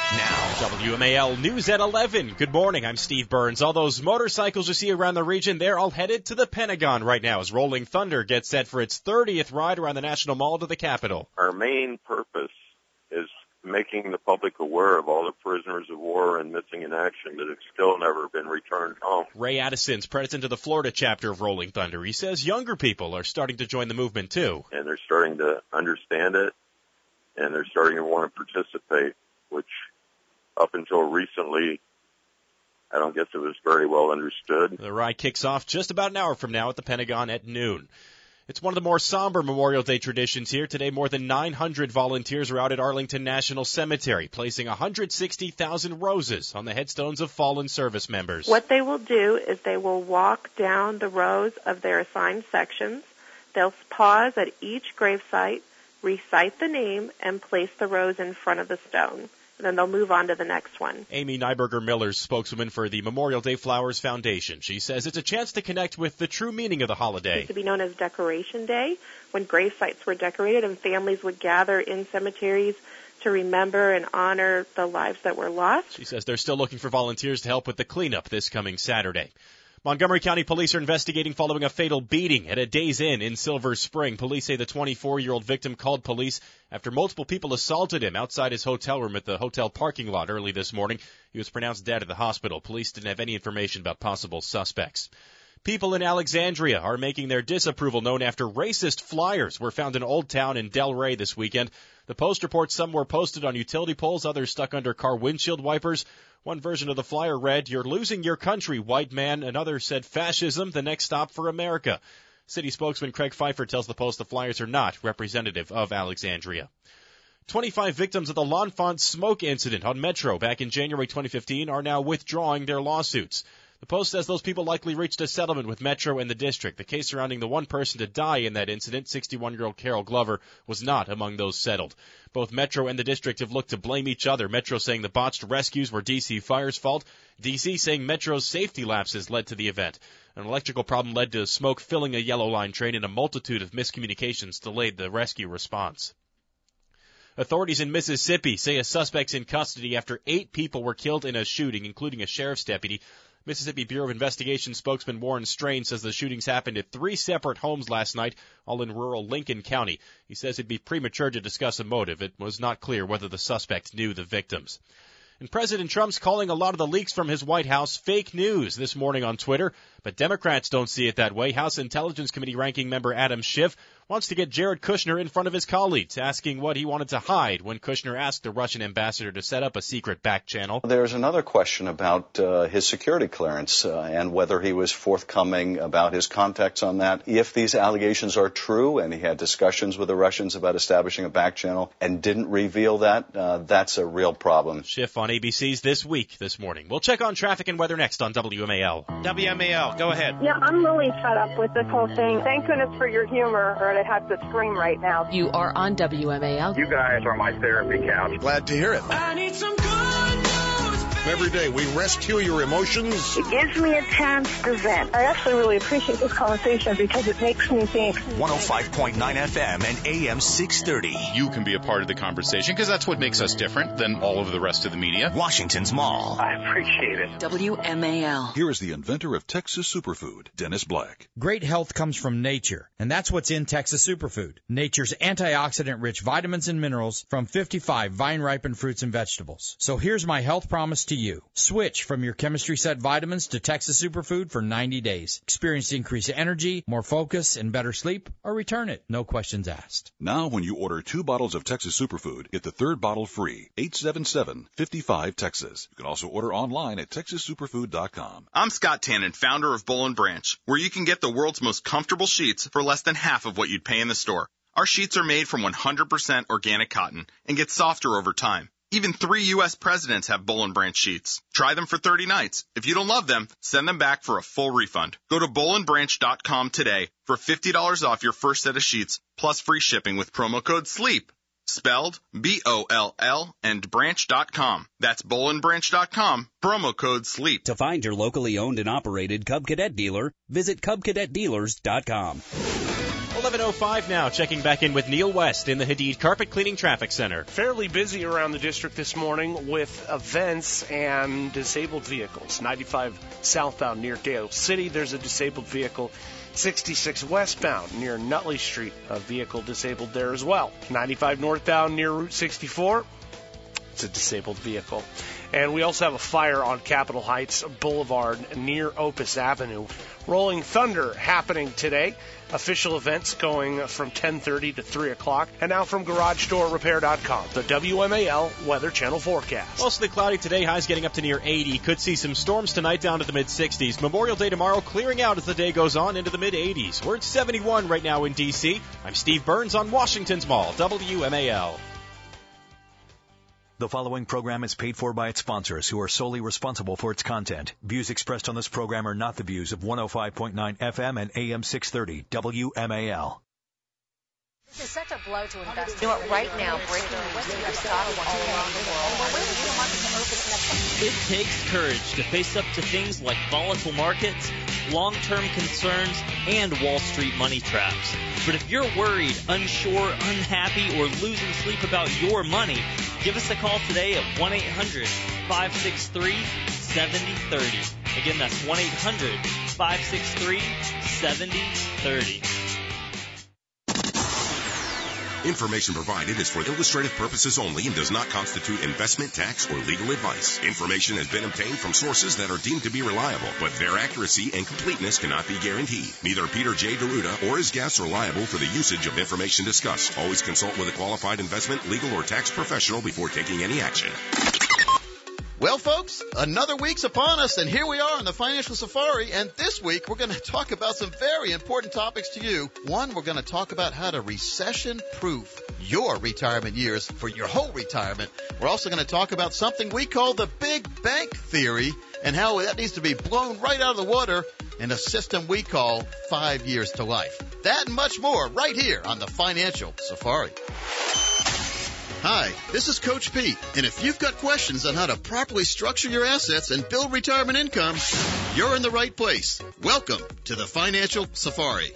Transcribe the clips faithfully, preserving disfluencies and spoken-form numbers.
Now, W M A L News at eleven. Good morning, I'm Steve Burns. All those motorcycles you see around the region, they're all headed to the Pentagon right now as Rolling Thunder gets set for its thirtieth ride around the National Mall to the Capitol. Our main purpose is making the public aware of all the prisoners of war and missing in action that have still never been returned home. Ray Addison's president of the Florida chapter of Rolling Thunder. He says younger people are starting to join the movement too. And they're starting to understand it, and they're starting to want to participate, which up until recently, I don't guess it was very well understood. The ride kicks off just about an hour from now at the Pentagon at noon. It's one of the more somber Memorial Day traditions here. Today, more than nine hundred volunteers are out at Arlington National Cemetery, placing one hundred sixty thousand roses on the headstones of fallen service members. What they will do is they will walk down the rows of their assigned sections. They'll pause at each gravesite, recite the name, and place the rose in front of the stone. And then they'll move on to the next one. Amy Nyberger-Miller's spokeswoman for the Memorial Day Flowers Foundation. She says it's a chance to connect with the true meaning of the holiday. It used to be known as Decoration Day, when grave sites were decorated and families would gather in cemeteries to remember and honor the lives that were lost. She says they're still looking for volunteers to help with the cleanup this coming Saturday. Montgomery County police are investigating following a fatal beating at a Days Inn in Silver Spring. Police say the twenty-four-year-old victim called police after multiple people assaulted him outside his hotel room at the hotel parking lot early this morning. He was pronounced dead at the hospital. Police didn't have any information about possible suspects. People in Alexandria are making their disapproval known after racist flyers were found in Old Town in Delray this weekend. The Post reports some were posted on utility poles, others stuck under car windshield wipers. One version of the flyer read, "You're losing your country, white man." Another said, "Fascism, the next stop for America." City spokesman Craig Pfeiffer tells the Post the flyers are not representative of Alexandria. twenty-five victims of the L'Enfant smoke incident on Metro back in January twenty fifteen are now withdrawing their lawsuits. The Post says those people likely reached a settlement with Metro and the district. The case surrounding the one person to die in that incident, sixty-one-year-old Carol Glover, was not among those settled. Both Metro and the district have looked to blame each other, Metro saying the botched rescues were D C Fire's fault, D C saying Metro's safety lapses led to the event. An electrical problem led to smoke filling a Yellow Line train, and a multitude of miscommunications delayed the rescue response. Authorities in Mississippi say a suspect's in custody after eight people were killed in a shooting, including a sheriff's deputy. Mississippi Bureau of Investigation spokesman Warren Strain says the shootings happened at three separate homes last night, all in rural Lincoln County. He says it'd be premature to discuss a motive. It was not clear whether the suspect knew the victims. And President Trump's calling a lot of the leaks from his White House fake news this morning on Twitter, but Democrats don't see it that way. House Intelligence Committee ranking member Adam Schiff wants to get Jared Kushner in front of his colleagues, asking what he wanted to hide when Kushner asked the Russian ambassador to set up a secret back channel. There's another question about uh, his security clearance uh, and whether he was forthcoming about his contacts on that. If these allegations are true and he had discussions with the Russians about establishing a back channel and didn't reveal that, uh, that's a real problem. Schiff on A B C's This Week this morning. We'll check on traffic and weather next on W M A L. W M A L, go ahead. Yeah, I'm really fed up with this whole thing. Thank goodness for your humor, or I'd have to scream right now. You are on W M A L. You guys are my therapy couch. Glad to hear it. I need some good news. Every day we rescue your emotions. It gives me a chance to vent. I actually really appreciate this conversation because it makes me think. one oh five point nine F M and A M six thirty. You can be a part of the conversation because that's what makes us different than all of the rest of the media. Washington's Mall. I appreciate it. W M A L. Here is the inventor of Texas Superfood, Dennis Black. Great health comes from nature, and that's what's in Texas Superfood. Nature's antioxidant-rich vitamins and minerals from fifty-five vine-ripened fruits and vegetables. So here's my health promise to you. Switch from your chemistry set vitamins to Texas Superfood for ninety days. Experience increased energy, more focus, and better sleep, or return it. No questions asked. Now when you order two bottles of Texas Superfood, get the third bottle free. eight seven seven, five five, Texas. You can also order online at texas superfood dot com. I'm Scott Tannen, founder of Boll and Branch, where you can get the world's most comfortable sheets for less than half of what you'd pay in the store. Our sheets are made from one hundred percent organic cotton and get softer over time. Even three U S presidents have Boll and Branch sheets. Try them for thirty nights. If you don't love them, send them back for a full refund. Go to boll and branch dot com today for fifty dollars off your first set of sheets, plus free shipping with promo code SLEEP. Spelled B O L L and branch dot com. That's boll and branch dot com, promo code SLEEP. To find your locally owned and operated Cub Cadet dealer, visit cub cadet dealers dot com. eleven oh five now, checking back in with Neil West in the Hadid Carpet Cleaning Traffic Center. Fairly busy around the district this morning with events and disabled vehicles. ninety-five southbound near Dale City, there's a disabled vehicle. sixty-six westbound near Nutley Street, a vehicle disabled there as well. ninety-five northbound near Route sixty-four, it's a disabled vehicle. And we also have a fire on Capitol Heights Boulevard near Opus Avenue. Rolling Thunder happening today. Official events going from ten thirty to three o'clock. And now from Garage Door Repair dot com, the W M A L Weather Channel forecast. Mostly cloudy today, highs getting up to near eighty. Could see some storms tonight down to the mid-sixties. Memorial Day tomorrow clearing out as the day goes on into the mid-eighties. We're at seventy-one right now in D C. I'm Steve Burns on Washington's Mall, W M A L. The following program is paid for by its sponsors, who are solely responsible for its content. Views expressed on this program are not the views of one oh five point nine F M and A M six thirty W M A L. This is such a blow to investors. You know what, right now, breaking news, your stock all around the world. We're waiting for the market to open next. It takes courage to face up to things like volatile markets, long-term concerns, and Wall Street money traps. But if you're worried, unsure, unhappy, or losing sleep about your money, give us a call today at one eight hundred five six three seven oh three oh. Again, that's one eight hundred five six three seven oh three oh. Information provided is for illustrative purposes only and does not constitute investment, tax, or legal advice. Information has been obtained from sources that are deemed to be reliable, but their accuracy and completeness cannot be guaranteed. Neither Peter J. Deruta or his guests are liable for the usage of information discussed. Always consult with a qualified investment, legal, or tax professional before taking any action. Well, folks, another week's upon us, and here we are on the Financial Safari, and this week we're going to talk about some very important topics to you. One, we're going to talk about how to recession-proof your retirement years for your whole retirement. We're also going to talk about something we call the Big Bank Theory and how that needs to be blown right out of the water in a system we call five years to life. That and much more right here on the Financial Safari. Hi, this is Coach Pete, and if you've got questions on how to properly structure your assets and build retirement income, you're in the right place. Welcome to the Financial Safari.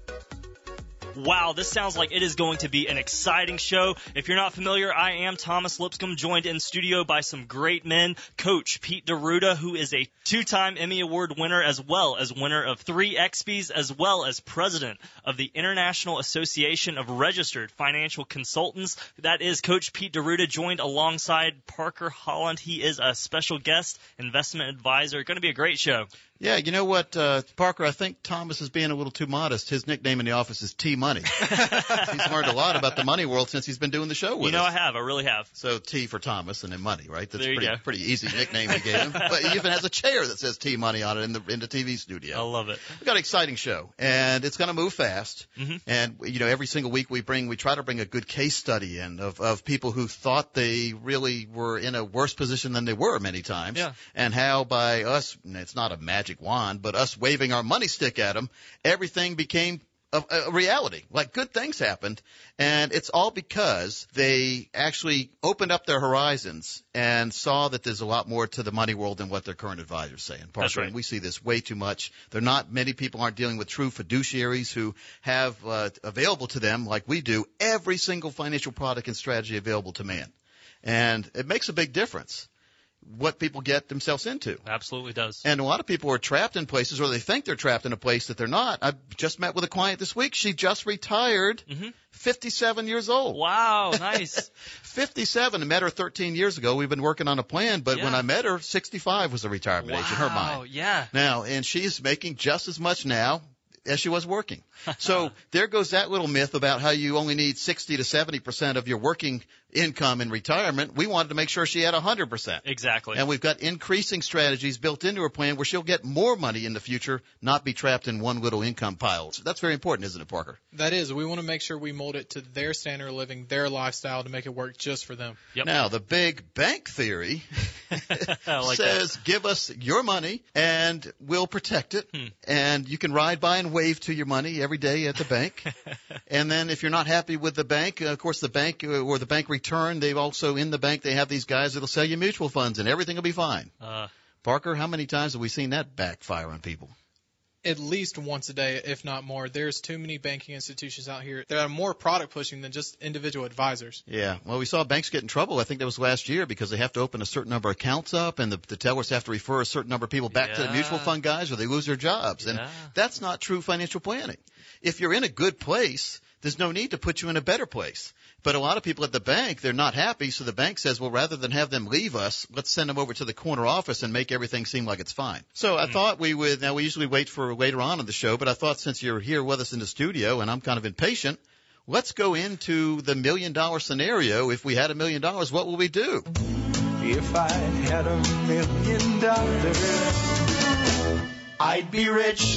Wow, this sounds like it is going to be an exciting show. If you're not familiar, I am Thomas Lipscomb, joined in studio by some great men. Coach Pete Deruta, who is a two-time Emmy Award winner as well as winner of three X Ps, as well as president of the International Association of Registered Financial Consultants. That is Coach Pete Deruta, joined alongside Parker Holland. He is a special guest investment advisor. Going to be a great show. Yeah, you know what, uh, Parker, I think Thomas is being a little too modest. His nickname in the office is T-Money. He's learned a lot about the money world since he's been doing the show with us. You know, us. I have. I really have. So T for Thomas and then money, right? That's there you pretty, go. pretty easy nickname we gave him. But he even has a chair that says T-Money on it in the in the T V studio. I love it. We've got an exciting show, and it's going to move fast. Mm-hmm. And, you know, every single week we bring, we try to bring a good case study in of, of people who thought they really were in a worse position than they were many times. Yeah. And how by us, and it's not a magic wand, but us waving our money stick at them, everything became a, a reality. Like good things happened, and it's all because they actually opened up their horizons and saw that there's a lot more to the money world than what their current advisors say. And Parker, That's right. We see this way too much. There are not many people aren't dealing with true fiduciaries who have uh, available to them, like we do, every single financial product and strategy available to man. And it makes a big difference what people get themselves into. Absolutely does. And a lot of people are trapped in places, or they think they're trapped in a place that they're not. I just met with a client this week. She just retired, mm-hmm. fifty-seven years old. Wow, nice. fifty-seven. I met her thirteen years ago. We've been working on a plan, but yeah. when I met her, sixty-five was the retirement wow, age in her mind. yeah. Now, and she's making just as much now as she was working. So there goes that little myth about how you only need sixty to seventy percent of your working income in retirement. We wanted to make sure she had one hundred percent. Exactly. And we've got increasing strategies built into her plan where she'll get more money in the future, not be trapped in one little income pile. So that's very important, isn't it, Parker? That is. We want to make sure we mold it to their standard of living, their lifestyle, to make it work just for them. Yep. Now, the Big Bank Theory like says that. Give us your money and we'll protect it. Hmm. And you can ride by and wave to your money every day at the bank. And then if you're not happy with the bank, uh, of course, the bank uh, or the bank return, they've also in the bank, they have these guys that'll sell you mutual funds and everything will be fine. Uh, Parker, how many times have we seen that backfire on people? at least once a day, if not more. There's too many banking institutions out here that are more product pushing than just individual advisors. Yeah. Well, we saw banks get in trouble. I think that was last year because they have to open a certain number of accounts up, and the, the tellers have to refer a certain number of people back Yeah. to the mutual fund guys, or they lose their jobs. And Yeah. that's not true financial planning. If you're in a good place, there's no need to put you in a better place. But a lot of people at the bank, they're not happy, so the bank says, well, rather than have them leave us, let's send them over to the corner office and make everything seem like it's fine. So I Mm. thought we would, now we usually wait for later on in the show, but I thought since you're here with us in the studio and I'm kind of impatient, let's go into the million dollar scenario. If we had a million dollars, what will we do? If I had a million dollars, I'd be rich.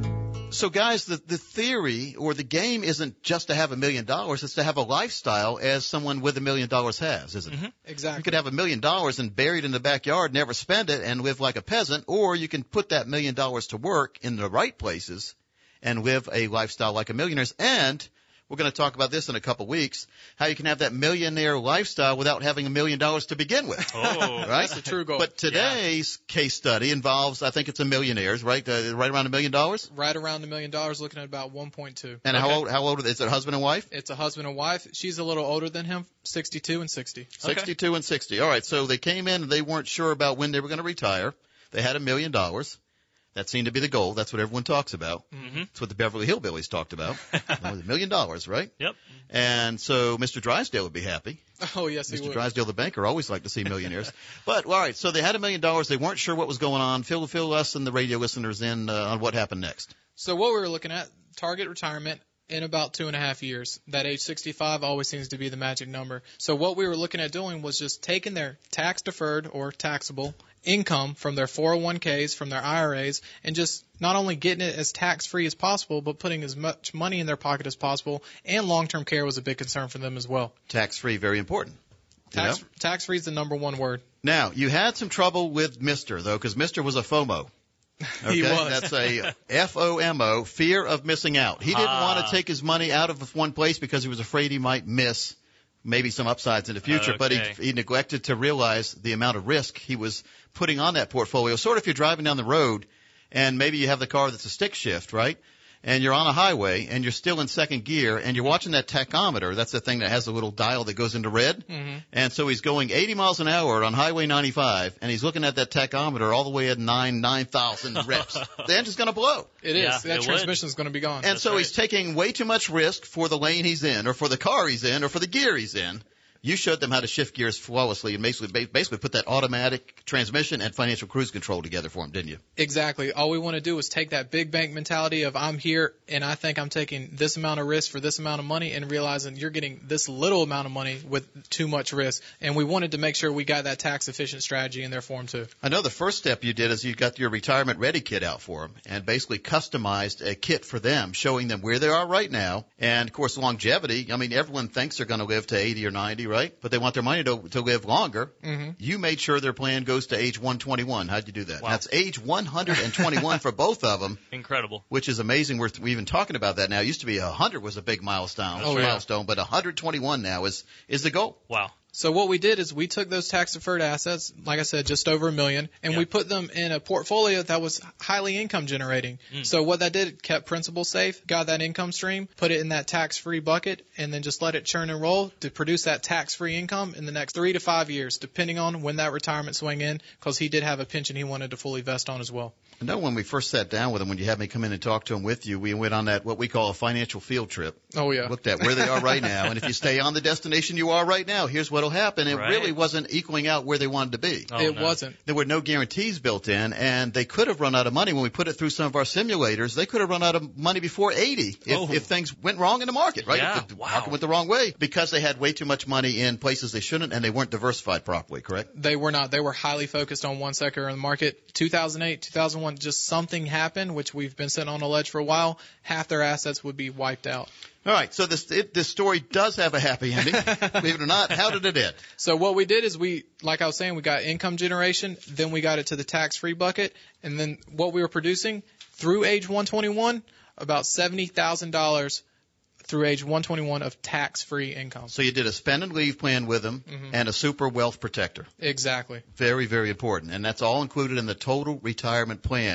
So, guys, the, the theory or the game isn't just to have a million dollars. It's to have a lifestyle as someone with a million dollars has, isn't it? Mm-hmm. Exactly. You could have a million dollars and buried in the backyard, never spend it, and live like a peasant, or you can put that million dollars to work in the right places and live a lifestyle like a millionaire's. And we're going to talk about this in a couple weeks, how you can have that millionaire lifestyle without having a million dollars to begin with. Oh, right? That's the true goal. But today's case study involves, I think it's a millionaires, right? Uh, right around a million dollars? Right around a million dollars, looking at about one point two. And how old, how old are they? Is it husband and wife? It's a husband and wife. She's a little older than him, sixty-two and sixty. sixty-two and sixty. All right, so they came in and they weren't sure about when they were going to retire. They had a million dollars. That seemed to be the goal. That's what everyone talks about. Mm-hmm. That's what the Beverly Hillbillies talked about. That was a million dollars, right? Yep. And so Mister Drysdale would be happy. Oh, yes, he Mister would. Drysdale, the banker, always liked to see millionaires. But, all right, so they had a million dollars. They weren't sure what was going on. Fill, fill us and the radio listeners in uh, on what happened next. So what we were looking at, target retirement in about two and a half years. That age sixty-five always seems to be the magic number. So what we were looking at doing was just taking their tax-deferred or taxable income from their four oh one k's, from their I R As, and just not only getting it as tax-free as possible, but putting as much money in their pocket as possible. And long-term care was a big concern for them as well. Tax-free, very important. Tax, You know? tax-free is the number one word. Now, you had some trouble with Mister, though, because Mister was a FOMO. Okay? He was. That's a F O M O, fear of missing out. He didn't Ah. want to take his money out of one place because he was afraid he might miss maybe some upsides in the future, but Okay. he, he neglected to realize the amount of risk he was putting on that portfolio. Sort of if you're driving down the road and maybe you have the car that's a stick shift, right? And you're on a highway and you're still in second gear and you're watching that tachometer. That's the thing that has a little dial that goes into red. Mm-hmm. And so he's going eighty miles an hour on Highway ninety-five, and he's looking at that tachometer all the way at nine, nine thousand reps. The engine's going to blow. It is. Yeah, that it transmission is going to be gone. And That's so right. he's taking way too much risk for the lane he's in, or for the car he's in, or for the gear he's in. You showed them how to shift gears flawlessly and basically basically put that automatic transmission and financial cruise control together for him, didn't you? Exactly. All we want to do is take that big bank mentality of I'm here and I think I'm taking this amount of risk for this amount of money, and realizing you're getting this little amount of money with too much risk. And we wanted to make sure we got that tax efficient strategy in there for them too. I know the first step you did is you got your retirement ready kit out for them and basically customized a kit for them, showing them where they are right now. And of course, longevity. I mean, everyone thinks they're going to live to eighty or ninety, right? But they want their money to, to live longer. Mm-hmm. You made sure their plan goes to age one twenty-one. How'd you do that? Wow. That's age one hundred twenty-one for both of them. Incredible. Which is amazing. We're, we're even talking about that now. It used to be one hundred was a big milestone, Oh, yeah. milestone, but one hundred twenty-one now is is the goal. Wow. So what we did is we took those tax deferred assets, like I said, just over a million, and Yeah. we put them in a portfolio that was highly income generating. Mm. So what that did, it kept principal safe, got that income stream, put it in that tax free bucket, and then just let it churn and roll to produce that tax free income in the next three to five years, depending on when that retirement swing in, because he did have a pension he wanted to fully vest on as well. I know when we first sat down with him, when you had me come in and talk to him with you, we went on that what we call a financial field trip. Oh yeah. Looked at where they are right now, and if you stay on the destination you are right now, here's what'll happen. It Right. really wasn't equaling out where they wanted to be. Oh, it no. wasn't. There were no guarantees built in, and they could have run out of money when we put it through some of our simulators. They could have run out of money before eighty if, Oh. if things went wrong in the market, right? Yeah, If the wow. market went the wrong way because they had way too much money in places they shouldn't, and they weren't diversified properly, correct? They were not. They were highly focused on one sector in the market. two thousand eight, two thousand one, just something happened, which we've been sitting on a ledge for a while. Half their assets would be wiped out. All right, so this it, this story does have a happy ending. Believe it or not, how did it end? So what we did is we, like I was saying, we got income generation, then we got it to the tax-free bucket, and then what we were producing through age one twenty-one, about seventy thousand dollars through age one twenty-one of tax-free income. So you did a spend and leave plan with them Mhm. and a super wealth protector. Exactly. Very, very important. And that's all included in the total retirement plan,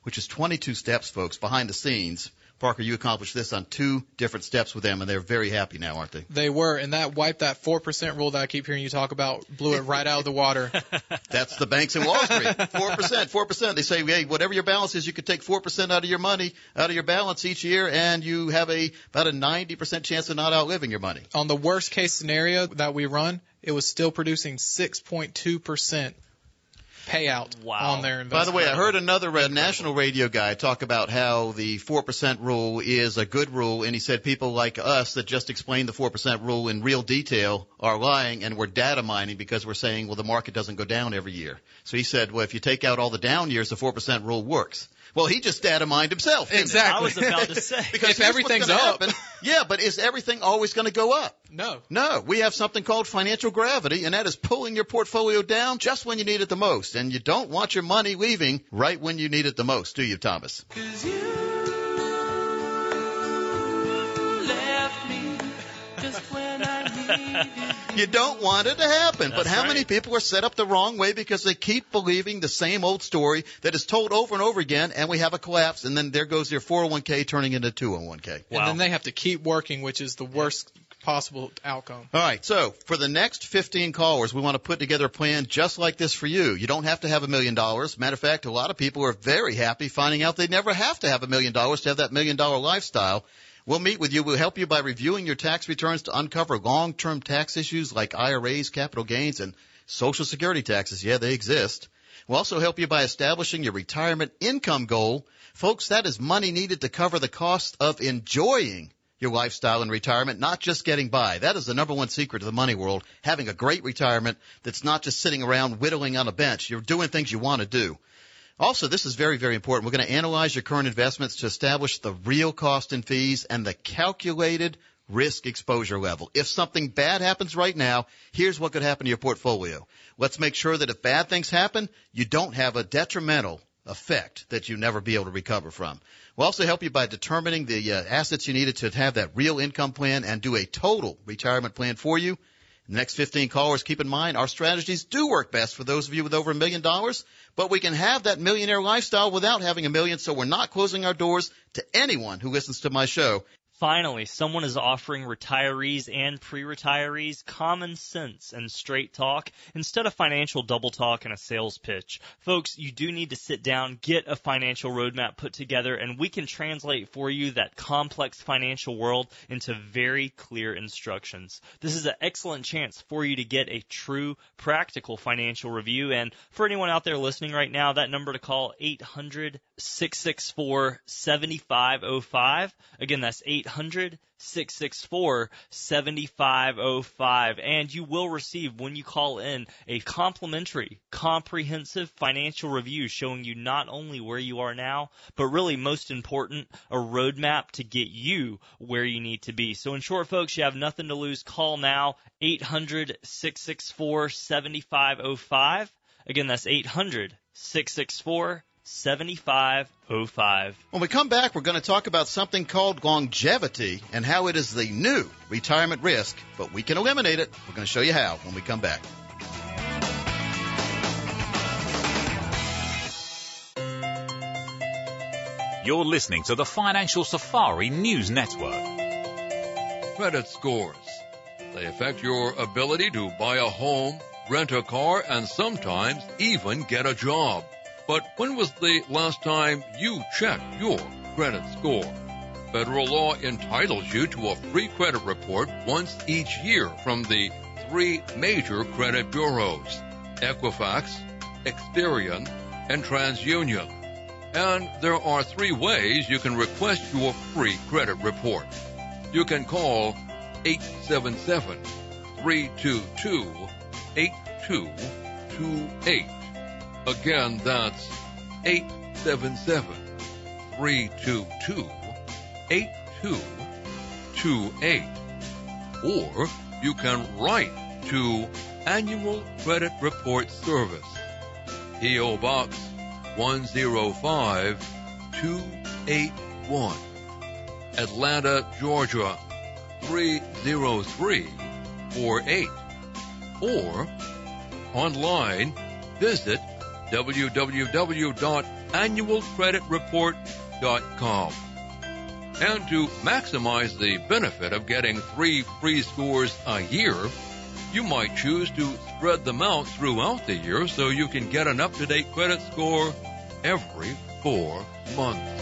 which is twenty-two steps, folks, behind the scenes. Parker, you accomplished this on two different steps with them, and they're very happy now, aren't they? They were, and that wiped that four percent rule that I keep hearing you talk about, blew it right out of the water. That's the banks in Wall Street. four percent, four percent. They say, hey, whatever your balance is, you could take four percent out of your money, out of your balance each year, and you have a about a ninety percent chance of not outliving your money. On the worst case scenario that we run, it was still producing six point two percent payout wow. on their investment. By the way, I heard another uh, national radio guy talk about how the four percent rule is a good rule, and he said people like us that just explain the four percent rule in real detail are lying, and we're data mining because we're saying, well, the market doesn't go down every year. So he said, well, if you take out all the down years, the four percent rule works. Well, he just data mined himself. Exactly. I was about to say. Because if everything's up. Happen. Yeah, but is everything always going to go up? No. No. We have something called financial gravity, and that is pulling your portfolio down just when you need it the most. And you don't want your money leaving right when you need it the most, do you, Thomas? 'Cause you left me just when I needed you. You don't want it to happen. That's but how right. many people are set up the wrong way because they keep believing the same old story that is told over and over again, and we have a collapse, and then there goes their four oh one k turning into two oh one k. Wow. And then they have to keep working, which is the worst possible outcome. All right, so for the next fifteen callers, we want to put together a plan just like this for you. You don't have to have a million dollars. Matter of fact, a lot of people are very happy finding out they never have to have a million dollars to have that million dollar lifestyle. We'll meet with you. We'll help you by reviewing your tax returns to uncover long-term tax issues like I R As, capital gains, and Social Security taxes. Yeah, they exist. We'll also help you by establishing your retirement income goal. Folks, that is money needed to cover the cost of enjoying your lifestyle in retirement, not just getting by. That is the number one secret of the money world, having a great retirement that's not just sitting around whittling on a bench. You're doing things you want to do. Also, this is very, very important. We're going to analyze your current investments to establish the real cost and fees and the calculated risk exposure level. If something bad happens right now, here's what could happen to your portfolio. Let's make sure that if bad things happen, you don't have a detrimental effect that you never be able to recover from. We'll also help you by determining the uh, assets you needed to have that real income plan and do a total retirement plan for you. The next fifteen callers, keep in mind, our strategies do work best for those of you with over a million dollars, but we can have that millionaire lifestyle without having a million, so we're not closing our doors to anyone who listens to my show. Finally, someone is offering retirees and pre-retirees common sense and straight talk instead of financial double talk and a sales pitch. Folks, you do need to sit down, get a financial roadmap put together, and we can translate for you that complex financial world into very clear instructions. This is an excellent chance for you to get a true, practical financial review. And for anyone out there listening right now, that number to call, eight hundred, six six four, seven five zero five. Again, that's eight hundred, six six four, seven five zero five. And you will receive, when you call in, a complimentary, comprehensive financial review showing you not only where you are now, but really most important, a roadmap to get you where you need to be. So in short, folks, you have nothing to lose. Call now, eight hundred, six six four, seven five zero five. Again, that's eight hundred, six six four, seven five zero five. When we come back, we're going to talk about something called longevity and how it is the new retirement risk, but we can eliminate it. We're going to show you how when we come back. You're listening to the Financial Safari News Network. Credit scores. They affect your ability to buy a home, rent a car, and sometimes even get a job. But when was the last time you checked your credit score? Federal law entitles you to a free credit report once each year from the three major credit bureaus, Equifax, Experian, and TransUnion. And there are three ways you can request your free credit report. You can call eight seven seven, three two two, eight two two eight. Again, that's eight seven seven, three two two, eight two two eight. Or you can write to Annual Credit Report Service, P O. Box one oh five, two eight one, Atlanta, Georgia three oh three four eight. Or online, visit w w w dot annual credit report dot com. And to maximize the benefit of getting three free scores a year, you might choose to spread them out throughout the year so you can get an up-to-date credit score every four months.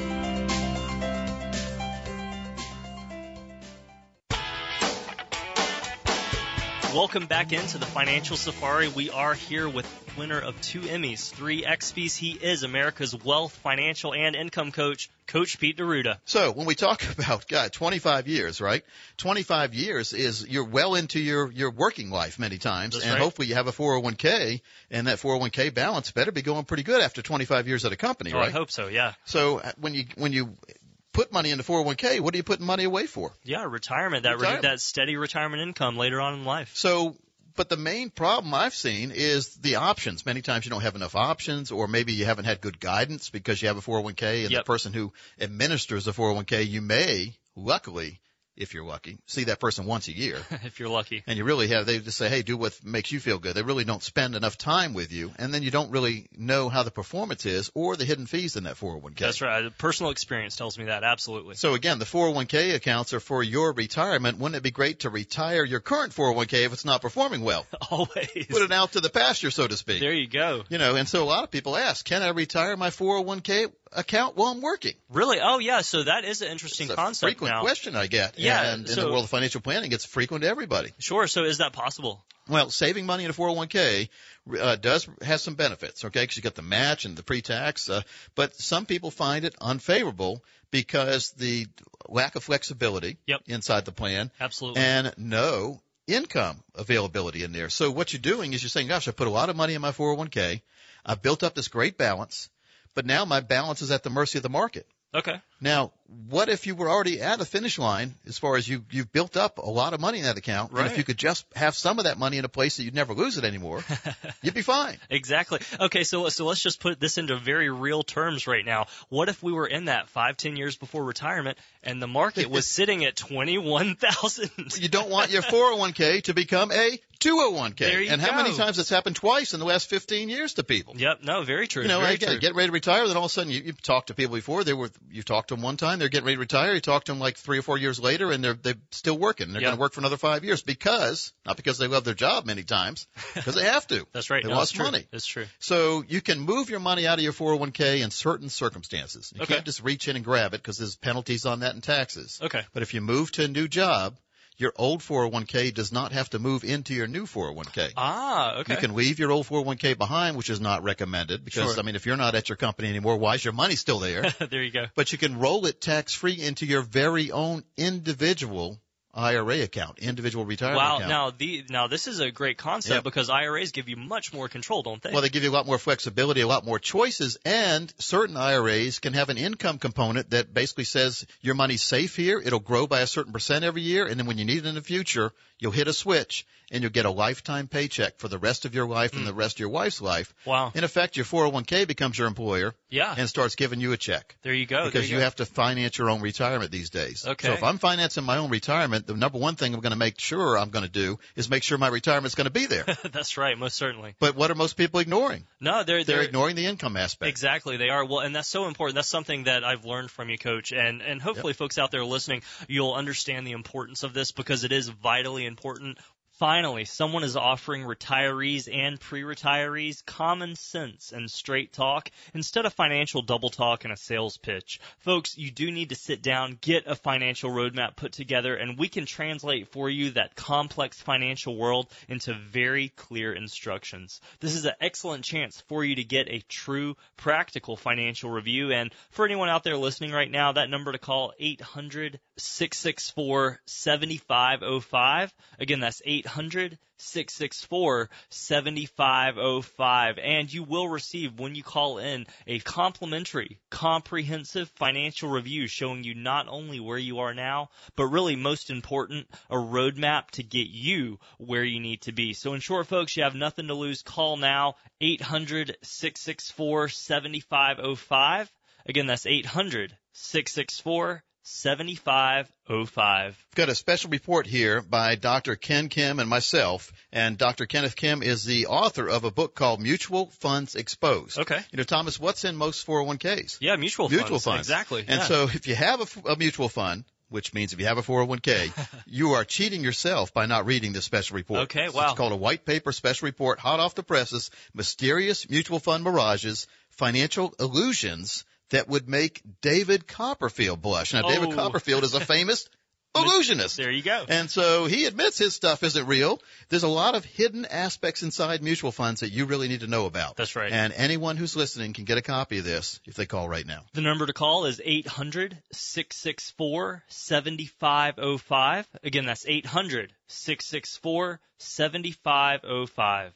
Welcome back into the Financial Safari. We are here with winner of two Emmys, three X Ps. He is America's wealth, financial, and income coach, Coach Pete D'Arruda. So when we talk about, God, twenty-five years, right? twenty-five years is you're well into your, your working life many times. That's and right. hopefully you have a four oh one k, and that four oh one k balance better be going pretty good after twenty-five years at a company, Oh, right? I hope so, yeah. So uh, when you when you put money into four oh one k, what are you putting money away for? Yeah, retirement, that Retirement. that steady retirement income later on in life. So, but the main problem I've seen is the options. Many times you don't have enough options, or maybe you haven't had good guidance because you have a four oh one k, and Yep. the person who administers the four oh one k, you may, luckily, if you're lucky, see that person once a year. If you're lucky. And you really have, they just say, hey, do what makes you feel good. They really don't spend enough time with you, and then you don't really know how the performance is or the hidden fees in that four oh one k. That's right. Personal experience tells me that, absolutely. So again, the four oh one k accounts are for your retirement. Wouldn't it be great to retire your current four oh one k if it's not performing well? Always. Put it out to the pasture, so to speak. There you go. You know, and so a lot of people ask, can I retire my four oh one k account while I'm working? Really? Oh, yeah. So that is an interesting It's a concept frequent now. question I get. Yeah, And in so- the world of financial planning, it's frequent to everybody. Sure. So is that possible? Well, saving money in a four oh one k uh, does has some benefits, okay, because you get the match and the pre-tax. Uh, but some people find it unfavorable because the lack of flexibility Yep. inside the plan Absolutely. and no income availability in there. So what you're doing is you're saying, gosh, I put a lot of money in my four oh one k. I've built up this great balance, but now my balance is at the mercy of the market. Okay. Now, what if you were already at a finish line as far as you, you've built up a lot of money in that account, and Right. if you could just have some of that money in a place that you'd never lose it anymore, you'd be fine. Exactly. Okay, so so let's just put this into very real terms right now. What if we were in that five, ten years before retirement, and the market was sitting at twenty-one thousand? You don't want your four oh one k to become a two oh one k. There you and how go. many times it's happened twice in the last fifteen years to people? Yep. No, very true. You know, very again, true. get ready to retire, then all of a sudden you, you've talked to people before. They were, you talked to them one time, they're getting ready to retire. You talk to them like three or four years later, and they're they're still working. They're Yeah. going to work for another five years because not because they love their job many times, because they have to. That's right. They No, lost it's true. money. It's true. So you can move your money out of your four oh one k in certain circumstances. You Okay. can't just reach in and grab it because there's penalties on that and taxes. Okay. But if you move to a new job, your old four oh one k does not have to move into your new four oh one k. Ah, okay. You can leave your old four oh one k behind, which is not recommended because, Sure. I mean, if you're not at your company anymore, why is your money still there? There you go. But you can roll it tax-free into your very own individual I R A account, individual retirement Wow. account. Now the now this is a great concept Yep. because I R As give you much more control, don't they? Well, they give you a lot more flexibility, a lot more choices, and certain I R As can have an income component that basically says your money's safe here. It'll grow by a certain percent every year, and then when you need it in the future, you'll hit a switch, and you'll get a lifetime paycheck for the rest of your life and the rest of your wife's life. Wow. In effect, your four oh one k becomes your employer Yeah. and starts giving you a check. There you go. Because there you you, go. have to finance your own retirement these days. Okay. So if I'm financing my own retirement, the number one thing I'm going to make sure I'm going to do is make sure my retirement's going to be there. That's right. Most certainly. But what are most people ignoring? No, they're They're they're ignoring the income aspect. Exactly, they are. Well, and that's so important. That's something that I've learned from you, Coach, and and hopefully, folks out there listening, you'll understand the importance of this because it is vitally important. Finally, someone is offering retirees and pre-retirees common sense and straight talk instead of financial double talk and a sales pitch. Folks, you do need to sit down, get a financial roadmap put together, and we can translate for you that complex financial world into very clear instructions. This is an excellent chance for you to get a true, practical financial review. And for anyone out there listening right now, that number to call, eight hundred, six six four, seven five zero five. Again, that's eight hundred, six six four, seven five zero five. And you will receive, when you call in, a complimentary, comprehensive financial review showing you not only where you are now, but really most important, a roadmap to get you where you need to be. So in short, folks, you have nothing to lose. Call now, eight hundred, six six four, seven five zero five. Again, that's eight hundred, six six four, seven five oh five. Got a special report here by Doctor Ken Kim and myself, and Doctor Kenneth Kim is the author of a book called Mutual Funds Exposed. Okay. You know, Thomas, what's in most four oh one k's? Yeah, mutual, Mutual funds. funds. Exactly. And yeah. so if you have a, f- a mutual fund, which means if you have a four oh one k, you are cheating yourself by not reading this special report. Okay, So wow. it's called a white paper special report, hot off the presses, mysterious mutual fund mirages, financial illusions that would make David Copperfield blush. Now, Oh. David Copperfield is a famous illusionist. There you go. And so he admits his stuff isn't real. There's a lot of hidden aspects inside mutual funds that you really need to know about. That's right. And anyone who's listening can get a copy of this if they call right now. The number to call is eight hundred, six six four, seven five oh five. Again, that's eight hundred, six six four, seven five oh five.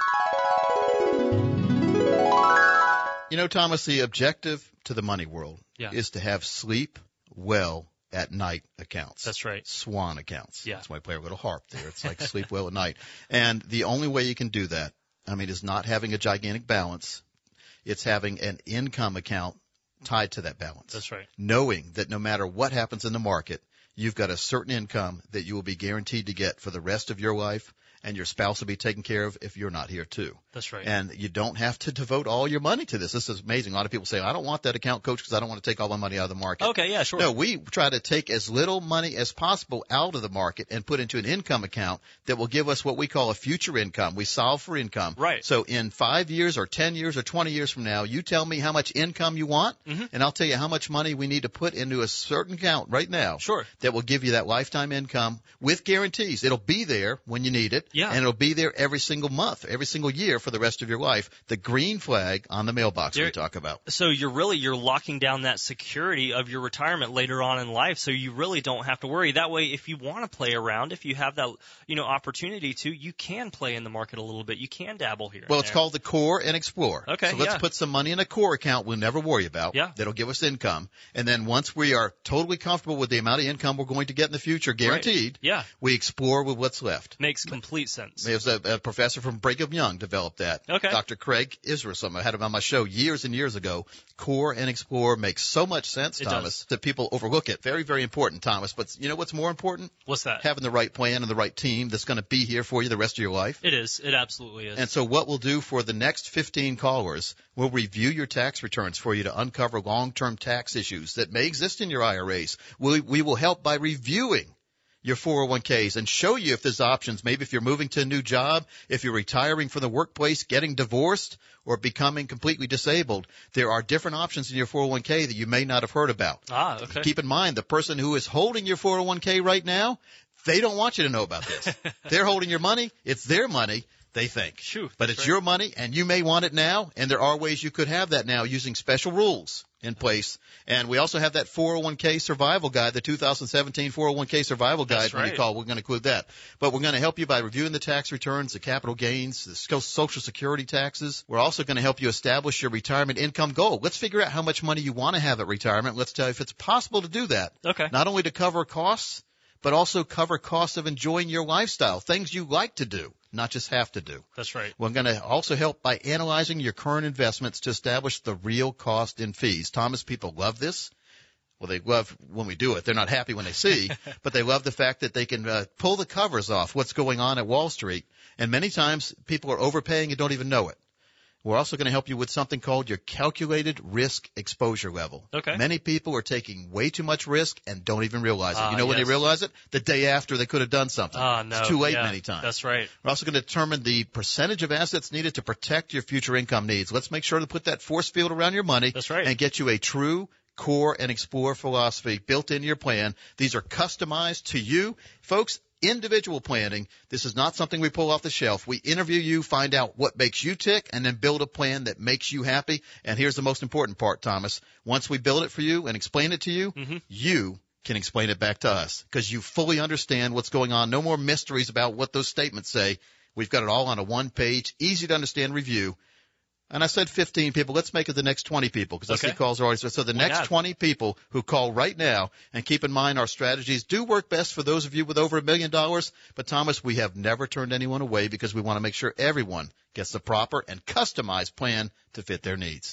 You know, Thomas, the objective to the money world Yeah. is to have sleep well at night accounts. That's right. Swan accounts. Yeah. That's why I play a little harp there. It's like sleep well at night. And the only way you can do that, I mean, is not having a gigantic balance. It's having an income account tied to that balance. That's right. Knowing that no matter what happens in the market, you've got a certain income that you will be guaranteed to get for the rest of your life, and your spouse will be taken care of if you're not here too. That's right. And you don't have to devote all your money to this. This is amazing. A lot of people say, I don't want that account, Coach, because I don't want to take all my money out of the market. Okay, yeah, sure. No, we try to take as little money as possible out of the market and put into an income account that will give us what we call a future income. We solve for income. Right. So in five years or ten years or twenty years from now, you tell me how much income you want, Mhm. and I'll tell you how much money we need to put into a certain account right now. Sure. That will give you that lifetime income with guarantees. It'll be there when you need it. Yeah. And it'll be there every single month, every single year for the rest of your life. The green flag on the mailbox There- we talk about. So you're really, you're locking down that security of your retirement later on in life, so you really don't have to worry. That way, if you want to play around, if you have that, you know, opportunity to, you can play in the market a little bit. You can dabble here. Well, and it's there. called the Core and Explore. Okay, So let's yeah. put some money in a core account we'll never worry about. Yeah. That'll give us income. And then once we are totally comfortable with the amount of income we're going to get in the future, guaranteed, Yeah. we explore with what's left. Makes complete sense. There's a, a professor from Brigham Young developed that. Okay. Doctor Craig Israelson. I had him on my show years and years ago. Core and Explore makes so much sense, It Thomas, does. that people overlook it. Very, very important, Thomas. But you know what's more important? What's that? Having the right plan and the right team that's going to be here for you the rest of your life. It is. It absolutely is. And so what we'll do for the next fifteen callers, we'll review your tax returns for you to uncover long-term tax issues that may exist in your I R As. We, we will help by reviewing your four oh one k's and show you if there's options. Maybe if you're moving to a new job, if you're retiring from the workplace, getting divorced, or becoming completely disabled, there are different options in your four oh one k that you may not have heard about. Ah, okay. Keep in mind, the person who is holding your four oh one k right now, they don't want you to know about this. They're holding your money. It's their money, they think. Shoo, But that's it's right. your money, and you may want it now, and there are ways you could have that now using special rules in place. And we also have that four oh one k survival guide, the two thousand seventeen four oh one k survival guide. That's When you right. call, we're going to include that. But we're going to help you by reviewing the tax returns, the capital gains, the sco- social security taxes. We're also going to help you establish your retirement income goal. Let's figure out how much money you want to have at retirement. Let's tell you if it's possible to do that. Okay. Not only to cover costs, but also cover costs of enjoying your lifestyle, things you like to do, not just have to do. That's right. We're going to also help by analyzing your current investments to establish the real cost in fees. Thomas, people love this. Well, they love when we do it. They're not happy when they see, but they love the fact that they can uh, pull the covers off what's going on at Wall Street. And many times people are overpaying and don't even know it. We're also going to help you with something called your calculated risk exposure level. Okay. Many people are taking way too much risk and don't even realize it. Ah, You know when yes. they realize it? The day after they could have done something. Ah, no. It's too late Yeah, many times. That's right. We're also going to determine the percentage of assets needed to protect your future income needs. Let's make sure to put that force field around your money. That's right. And get you a true core and explore philosophy built into your plan. These are customized to you. Folks, individual planning. This is not something we pull off the shelf. We interview you, find out what makes you tick, and then build a plan that makes you happy. And here's the most important part, Thomas. Once we build it for you and explain it to you, Mm-hmm. you can explain it back to us because you fully understand what's going on. No more mysteries about what those statements say. We've got it all on a one-page, easy-to-understand review. And I said fifteen people. Let's make it the next twenty people because I Okay. see calls are always. So the Why next not? twenty people who call right now, and keep in mind our strategies do work best for those of you with over a million dollars. But Thomas, we have never turned anyone away because we want to make sure everyone gets the proper and customized plan to fit their needs.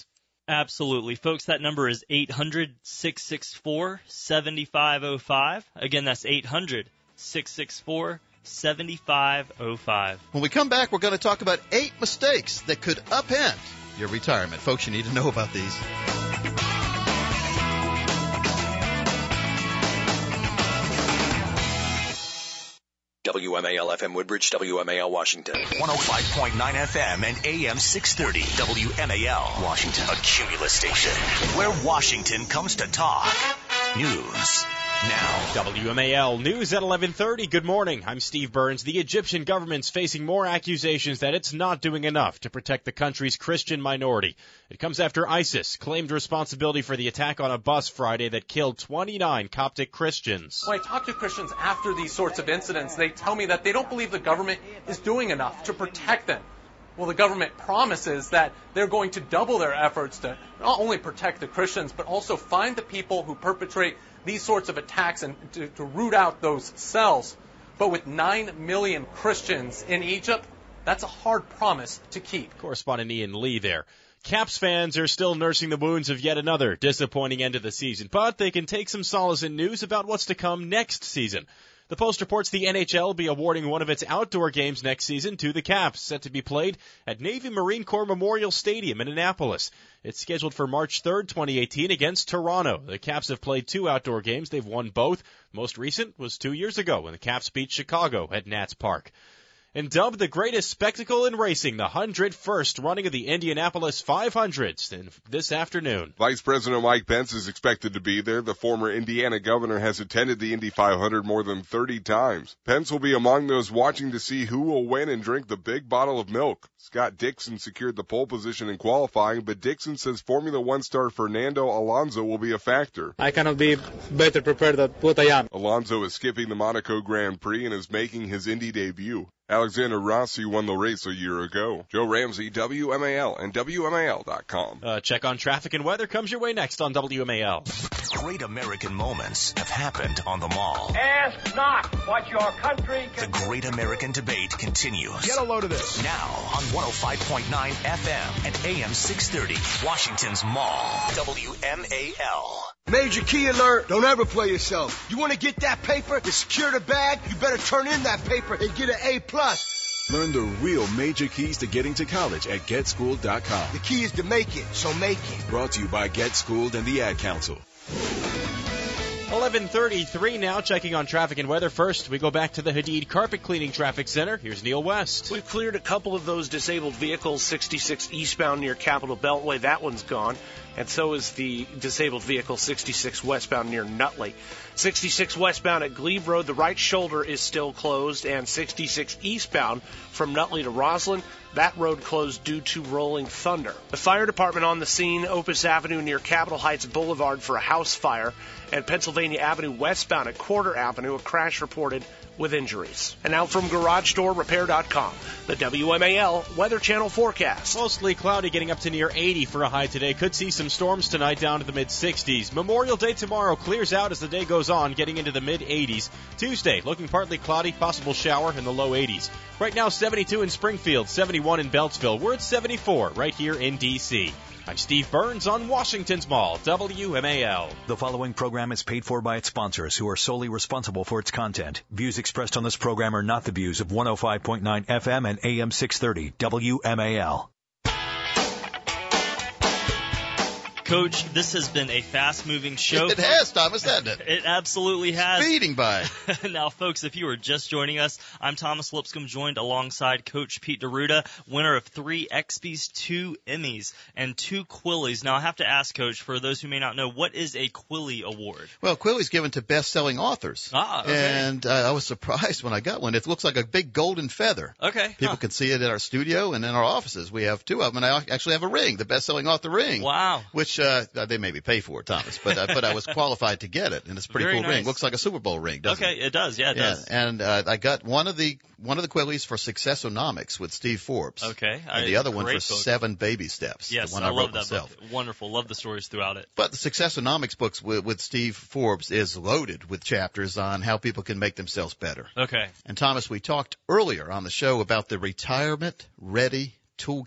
Absolutely. Folks, that number is eight hundred, six six four, seven five zero five. Again, that's eight hundred, six six four, seven five zero five. When we come back, we're going to talk about eight mistakes that could upend your retirement. Folks, you need to know about these. W M A L F M Woodbridge, W M A L Washington. one oh five point nine F M and A M six thirty. W M A L Washington. A Cumulus station where Washington comes to talk. News now. W M A L News at eleven thirty. Good morning. I'm Steve Burns. The Egyptian government's facing more accusations that it's not doing enough to protect the country's Christian minority. It comes after ISIS claimed responsibility for the attack on a bus Friday that killed twenty-nine Coptic Christians. When I talk to Christians after these sorts of incidents, they tell me that they don't believe the government is doing enough to protect them. Well, the government promises that they're going to double their efforts to not only protect the Christians, but also find the people who perpetrate these sorts of attacks and to, to root out those cells. But with nine million Christians in Egypt, that's a hard promise to keep. Correspondent Ian Lee there. Caps fans are still nursing the wounds of yet another disappointing end of the season, but they can take some solace in news about what's to come next season. The Post reports the N H L will be awarding one of its outdoor games next season to the Caps, set to be played at Navy Marine Corps Memorial Stadium in Annapolis. It's scheduled for March third, twenty eighteen against Toronto. The Caps have played two outdoor games. They've won both. Most recent was two years ago when the Caps beat Chicago at Nats Park. And dubbed the greatest spectacle in racing, the one hundred first running of the Indianapolis five hundreds this afternoon. Vice President Mike Pence is expected to be there. The former Indiana governor has attended the Indy five hundred more than thirty times. Pence will be among those watching to see who will win and drink the big bottle of milk. Scott Dixon secured the pole position in qualifying, but Dixon says Formula One star Fernando Alonso will be a factor. I cannot be better prepared than what I am. Alonso is skipping the Monaco Grand Prix and is making his Indy debut. Alexander Rossi won the race a year ago. Joe Ramsey, W M A L and W M A L dot com. Uh, check on traffic and weather comes your way next on W M A L. Great American moments have happened on the Mall. Ask not what your country can The Great American Debate continues. Get a load of this. Now on one oh five point nine F M and A M six thirty, Washington's Mall. W M A L. Major key alert. Don't ever play yourself. You want to get that paper to secure the bag? You better turn in that paper and get an A plus. Learn the real major keys to getting to college at get schooled dot com. The key is to make it, so make it. Brought to you by Get Schooled and the Ad Council. eleven thirty-three now, checking on traffic and weather. First, we go back to the Hadid Carpet Cleaning Traffic Center. Here's Neil West. We've cleared a couple of those disabled vehicles, sixty-six eastbound near Capitol Beltway. That one's gone. And so is the disabled vehicle sixty-six westbound near Nutley. sixty-six westbound at Glebe Road, the right shoulder is still closed. And sixty-six eastbound from Nutley to Roslyn, that road closed due to rolling thunder. The fire department on the scene, Opus Avenue near Capitol Heights Boulevard for a house fire. And Pennsylvania Avenue westbound at Quarter Avenue, a crash reported with injuries. And now from Garage Door Repair dot com, the W M A L Weather Channel forecast. Mostly cloudy, getting up to near eighty for a high today. Could see some storms tonight down to the mid-sixties. Memorial Day tomorrow clears out as the day goes on, getting into the mid-eighties. Tuesday, looking partly cloudy, possible shower in the low eighties. Right now, seventy-two in Springfield, seventy-one in Beltsville. We're at seventy-four right here in D C I'm Steve Burns on Washington's Mall, W M A L. The following program is paid for by its sponsors, who are solely responsible for its content. Views expressed on this program are not the views of one oh five point nine F M and A M six thirty W M A L. Coach, this has been a fast-moving show. It has, Thomas, hasn't it? It absolutely has. Speeding by. Now, folks, if you are just joining us, I'm Thomas Lipscomb, joined alongside Coach Pete D'Arruda, winner of three X B's, two Emmys, and two Quillies. Now, I have to ask, Coach, for those who may not know, what is a Quilly Award? Well, Quilly's given to best-selling authors. Ah, okay. And uh, I was surprised when I got one. It looks like a big golden feather. Okay. People huh. can see it in our studio and in our offices. We have two of them, and I actually have a ring, the best-selling author ring. Wow. Which Uh, they maybe pay for it, Thomas, but uh, but I was qualified to get it, and it's a pretty Very cool nice. ring. Looks like a Super Bowl ring, doesn't okay, it? Okay, it does. Yeah, it yeah. does. And uh, I got one of the one of the Quillies for Successonomics with Steve Forbes. Okay. And the other one for book. Seven Baby Steps. Yes, the one I, I, love wrote that myself. book. Wonderful. Love the stories throughout it. But the Successonomics books with, with Steve Forbes is loaded with chapters on how people can make themselves better. Okay. And Thomas, we talked earlier on the show about the Retirement Ready Toolkit.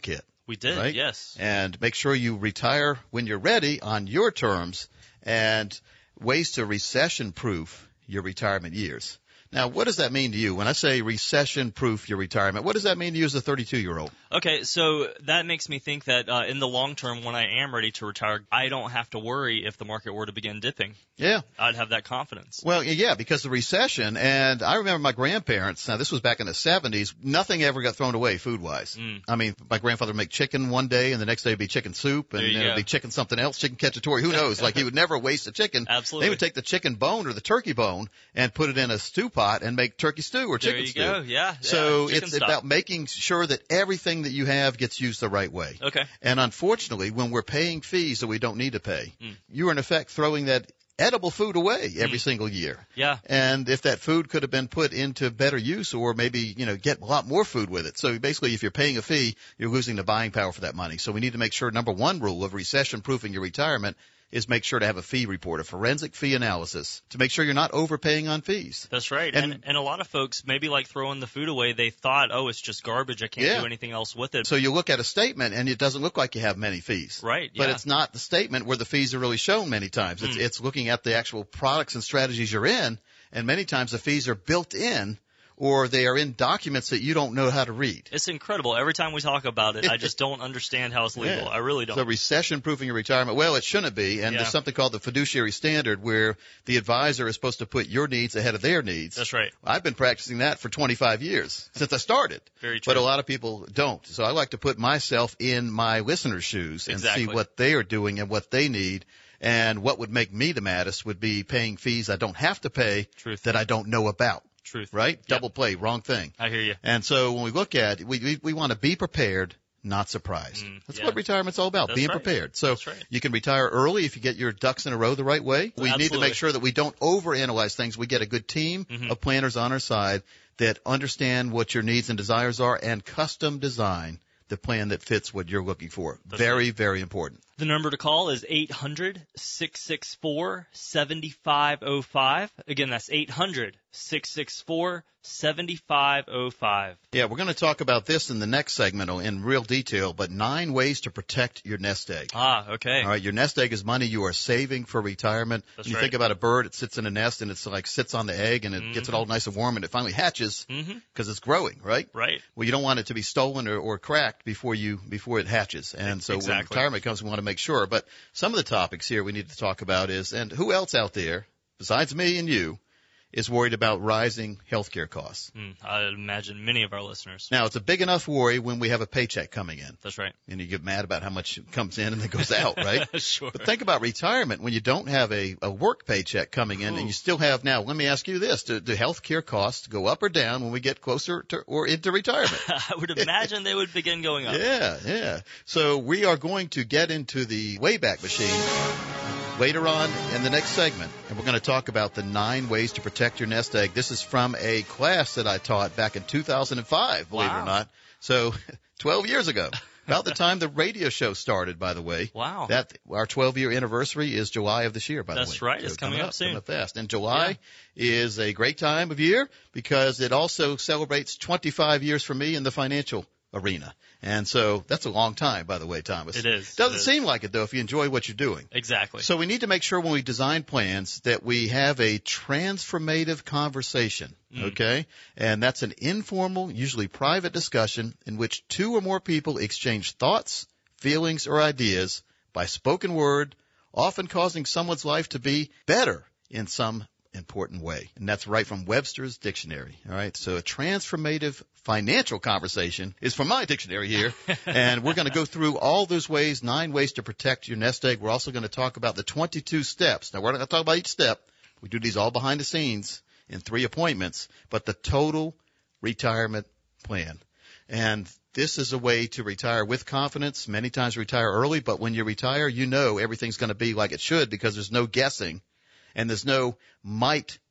We did, right? yes. And make sure you retire when you're ready on your terms, and ways to recession-proof your retirement years. Now, what does that mean to you? When I say recession-proof your retirement, what does that mean to you as a thirty-two-year-old? Okay, so that makes me think that uh, in the long term, when I am ready to retire, I don't have to worry if the market were to begin dipping. Yeah. I'd have that confidence. Well, yeah, because the recession, and I remember my grandparents, now this was back in the seventies, nothing ever got thrown away food-wise. Mm. I mean, my grandfather would make chicken one day, and the next day would be chicken soup, and There you then it would go. be chicken something else, chicken cacciatore, who knows? Like, he would never waste a chicken. Absolutely. They would take the chicken bone or the turkey bone and put it in a stew pot and make turkey stew or There chicken you stew. go, yeah. So yeah, chicken it's stock. about making sure that everything that you have gets used the right way. Okay. And unfortunately, when we're paying fees that we don't need to pay, Mm. you are in effect throwing that edible food away every Mm. single year. Yeah. And if that food could have been put into better use, or maybe, you know, get a lot more food with it. So basically, if you're paying a fee, you're losing the buying power for that money. So we need to make sure, number one rule of recession-proofing your retirement is make sure to have a fee report, a forensic fee analysis, to make sure you're not overpaying on fees. That's right. And- And, and a lot of folks, maybe like throwing the food away, they thought, oh, it's just garbage. I can't Yeah. do anything else with it. So you look at a statement and it doesn't look like you have many fees. Right, But yeah. it's not the statement where the fees are really shown many times. It's, Mm. it's looking at the actual products and strategies you're in, and many times the fees are built in, or they are in documents that you don't know how to read. It's incredible. Every time we talk about it, I just don't understand how it's legal. Yeah. I really don't. So recession-proofing your retirement, well, it shouldn't be. And Yeah. there's something called the fiduciary standard where the advisor is supposed to put your needs ahead of their needs. That's right. I've been practicing that for twenty-five years, since I started. Very true. But a lot of people don't. So I like to put myself in my listeners' shoes and Exactly. see what they are doing and what they need. And what would make me the maddest would be paying fees I don't have to pay Truth. that I don't know about. Truth. Right? Double play, wrong thing. I hear you. And so when we look at it, we, we, we want to be prepared, not surprised. Mm, That's yeah. what retirement's all about, That's being right. prepared. So That's right. you can retire early if you get your ducks in a row the right way. We need to Absolutely. make sure that we don't overanalyze things. We get a good team Mhm. of planners on our side that understand what your needs and desires are and custom design the plan that fits what you're looking for. That's very, right. very important. The number to call is eight hundred, six six four, seven five zero five. Again, that's eight hundred, six six four, seven five zero five. Yeah, we're going to talk about this in the next segment in real detail, but nine ways to protect your nest egg. Ah, okay. All right, your nest egg is money you are saving for retirement. That's you right. think about a bird, it sits in a nest and it's like sits on the egg and it Mhm. gets it all nice and warm and it finally hatches because Mm-hmm. it's growing, right? Right. Well, you don't want it to be stolen or, or cracked before you before it hatches. And so when Exactly. retirement comes, we want to make sure. But some of the topics here we need to talk about is, and who else out there besides me and you is worried about rising healthcare costs? Mm, I imagine many of our listeners. Now, it's a big enough worry when we have a paycheck coming in. That's right. And you get mad about how much comes in and then goes out, right? Sure. But think about retirement when you don't have a, a work paycheck coming in Ooh. and you still have now. Let me ask you this. Do, do health care costs go up or down when we get closer to or into retirement? I would imagine they would begin going up. Yeah, yeah. So we are going to get into the Wayback Machine later on in the next segment, and we're going to talk about the nine ways to protect your nest egg. This is from a class that I taught back in two thousand five, believe it Wow. or not. So twelve years ago. About the time the radio show started, by the way. Wow. That our twelve-year anniversary is July of this year, by the way. That's right. So It's coming up soon. Coming up fast. And July is a great time of year because it also celebrates twenty-five years for me in the financial arena. And so that's a long time, by the way, Thomas. It is. Doesn't It is. seem like it, though, if you enjoy what you're doing. Exactly. So we need to make sure when we design plans that we have a transformative conversation, Mm. okay? And that's an informal, usually private discussion in which two or more people exchange thoughts, feelings, or ideas by spoken word, often causing someone's life to be better in some important way. And that's right from Webster's dictionary. All right. So a transformative financial conversation is from my dictionary here. And we're going to go through all those ways, nine ways to protect your nest egg. We're also going to talk about the twenty-two steps. Now, we're not going to talk about each step. We do these all behind the scenes in three appointments, but the total retirement plan. And this is a way to retire with confidence. Many times retire early, but when you retire, you know everything's going to be like it should because there's no guessing. And there's no might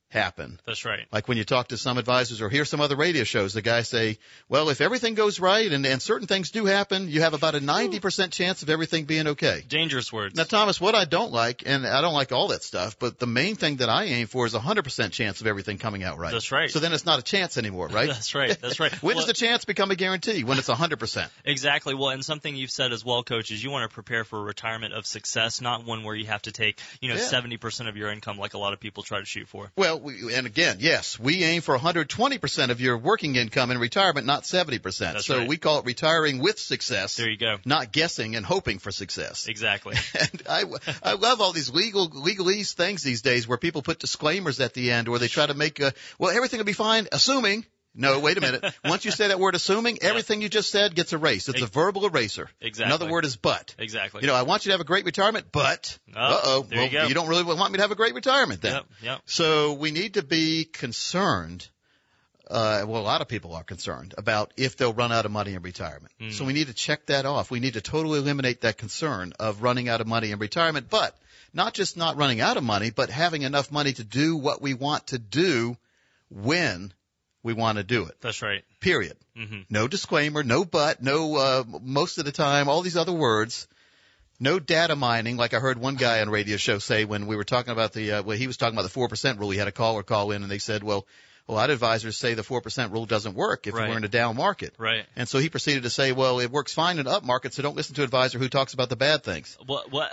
happen. That's right. Like when you talk to some advisors or hear some other radio shows, the guys say, well, if everything goes right and, and certain things do happen, you have about a ninety percent chance of everything being okay. Dangerous words. Now, Thomas, what I don't like, and I don't like all that stuff, but the main thing that I aim for is a one hundred percent chance of everything coming out right. That's right. So then it's not a chance anymore, right? That's right. That's right. When well, does the chance become a guarantee? When it's one hundred percent. Exactly. Well, and something you've said as well, Coach, is you want to prepare for a retirement of success, not one where you have to take, you know, Yeah. seventy percent of your income like a lot of people try to shoot for. Well, we, and again, yes, we aim for one hundred twenty percent of your working income in retirement, not seventy percent. That's so right. we call it retiring with success. There you go. Not guessing and hoping for success. Exactly. And I, I love all these legal legalese things these days where people put disclaimers at the end or they try to make a, well, everything will be fine, assuming. No, wait a minute. Once you say that word assuming, everything you just said gets erased. It's a verbal eraser. Exactly. Another word is but. Exactly. You know, I want you to have a great retirement, but, Oh, uh-oh, there well, you go. you don't really want me to have a great retirement then. Yep, yep. So we need to be concerned, uh, well, a lot of people are concerned about if they'll run out of money in retirement. Mm. So we need to check that off. We need to totally eliminate that concern of running out of money in retirement, but not just not running out of money, but having enough money to do what we want to do when we want to do it. That's right. Period. Mm-hmm. No disclaimer, no but, no uh, most of the time, all these other words. No data mining, like I heard one guy on a radio show say when we were talking about the, uh, well, he was talking about the four percent rule. He had a caller call in and they said, well, a lot of advisors say the four percent rule doesn't work if Right. we're in a down market. Right. And so he proceeded to say, well, it works fine in an up market, so don't listen to an advisor who talks about the bad things. What? What?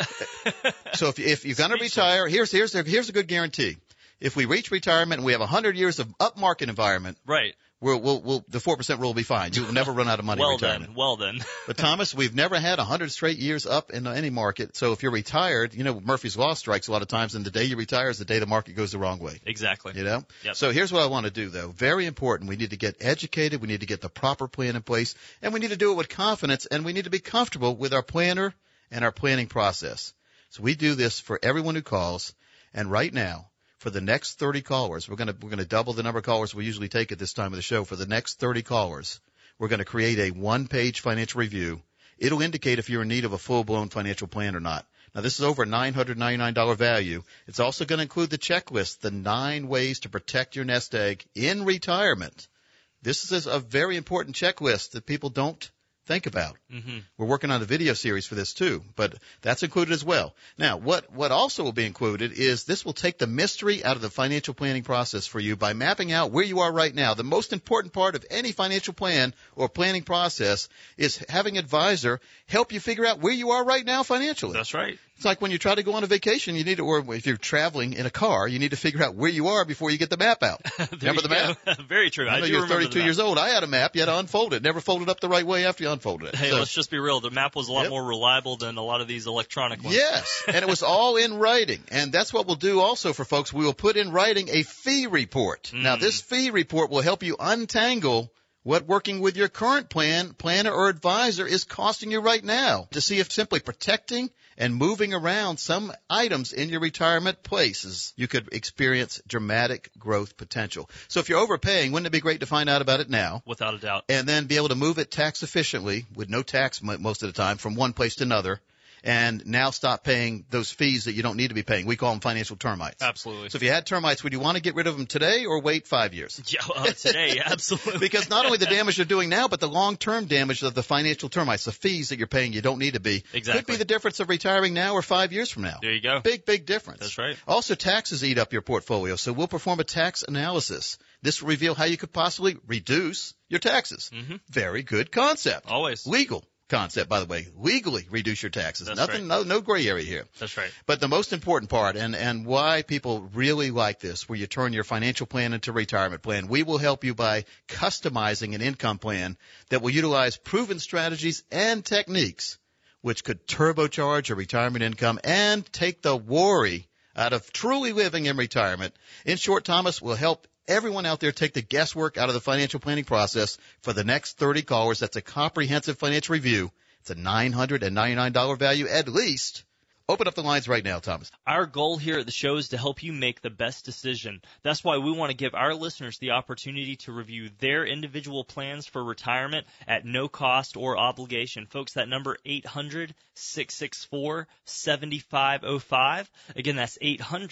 So if, if you're going to retire, here's, here's, here's a good guarantee. If we reach retirement and we have one hundred years of up market environment, right. We'll, we'll, we'll, the four percent rule will be fine. You'll never run out of money well in retirement. then. Well then. But Thomas, we've never had one hundred straight years up in any market. So if you're retired, you know, Murphy's Law strikes a lot of times, and the day you retire is the day the market goes the wrong way. Exactly. You know? Yep. So here's what I want to do, though. Very important. We need to get educated. We need to get the proper plan in place. And we need to do it with confidence. And we need to be comfortable with our planner and our planning process. So we do this for everyone who calls. And right now, for the next thirty callers, we're going to we're going to double the number of callers we usually take at this time of the show. For the next thirty callers, we're going to create a one-page financial review. It'll indicate if you're in need of a full-blown financial plan or not. Now, this is over a nine hundred ninety-nine dollars value. It's also going to include the checklist, the nine ways to protect your nest egg in retirement. This is a very important checklist that people don't think about. Mm-hmm. We're working on a video series for this too, but that's included as well. Now, what, what also will be included is this will take the mystery out of the financial planning process for you by mapping out where you are right now. The most important part of any financial plan or planning process is having an advisor help you figure out where you are right now financially. That's right. It's like when you try to go on a vacation, you need to, or if you're traveling in a car, you need to figure out where you are before you get the map out. Remember the map? Very true. I know I do you're remember thirty-two the map. years old. I had a map. You had to unfold it. Never folded up the right way after you unfolded it. Hey, So- let's just be real. The map was a lot Yep. more reliable than a lot of these electronic ones. Yes, and it was all in writing. And that's what we'll do also for folks. We will put in writing a fee report. Mm. Now, this fee report will help you untangle what working with your current plan, planner, or advisor is costing you right now to see if simply protecting and moving around some items in your retirement places, you could experience dramatic growth potential. So if you're overpaying, wouldn't it be great to find out about it now? Without a doubt. And then be able to move it tax efficiently with no tax mo- most of the time from one place to another, and now stop paying those fees that you don't need to be paying. We call them financial termites. Absolutely. So if you had termites, would you want to get rid of them today or wait five years? Yeah, uh, today, absolutely. Because not only the damage they're doing now, but the long-term damage of the financial termites, the fees that you're paying you don't need to be, Exactly. could be the difference of retiring now or five years from now. There you go. Big, big difference. That's right. Also, taxes eat up your portfolio, so we'll perform a tax analysis. This will reveal how you could possibly reduce your taxes. Mm-hmm. Very good concept. Always. Legal concept, by the way. Legally reduce your taxes. That's Nothing, right. no, no gray area here. That's right. But the most important part, and, and why people really like this, where you turn your financial plan into retirement plan, we will help you by customizing an income plan that will utilize proven strategies and techniques which could turbocharge your retirement income and take the worry out of truly living in retirement. In short, Thomas will help everyone out there take the guesswork out of the financial planning process for the next thirty callers. That's a comprehensive financial review. It's a nine hundred ninety-nine dollars value at least. Open up the lines right now, Thomas. Our goal here at the show is to help you make the best decision. That's why we want to give our listeners the opportunity to review their individual plans for retirement at no cost or obligation. Folks, that number eight hundred, six six four, seven five zero five. Again, that's eight hundred,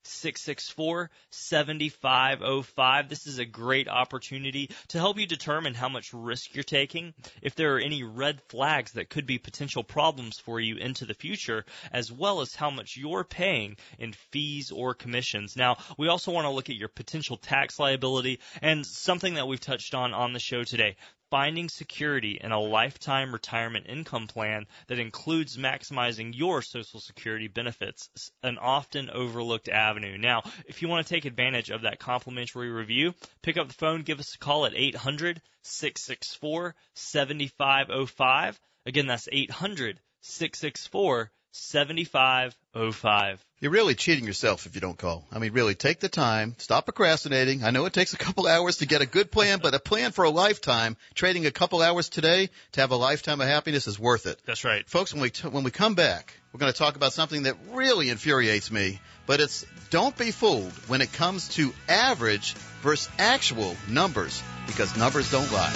six six four, seven five zero five. This is a great opportunity to help you determine how much risk you're taking, if there are any red flags that could be potential problems for you into the future, as well as how much you're paying in fees or commissions. Now, we also want to look at your potential tax liability and something that we've touched on on the show today. Finding security in a lifetime retirement income plan that includes maximizing your Social Security benefits, an often overlooked avenue. Now, if you want to take advantage of that complimentary review, pick up the phone, give us a call at eight hundred, six six four, seven five zero five. Again, that's eight hundred, six six four, seven five zero five. You're really cheating yourself if you don't call. I mean, really, take the time. Stop procrastinating. I know it takes a couple hours to get a good plan, but a plan for a lifetime, trading a couple hours today to have a lifetime of happiness is worth it. That's right. Folks, when we t- when we come back, we're going to talk about something that really infuriates me, but it's don't be fooled when it comes to average versus actual numbers, because numbers don't lie.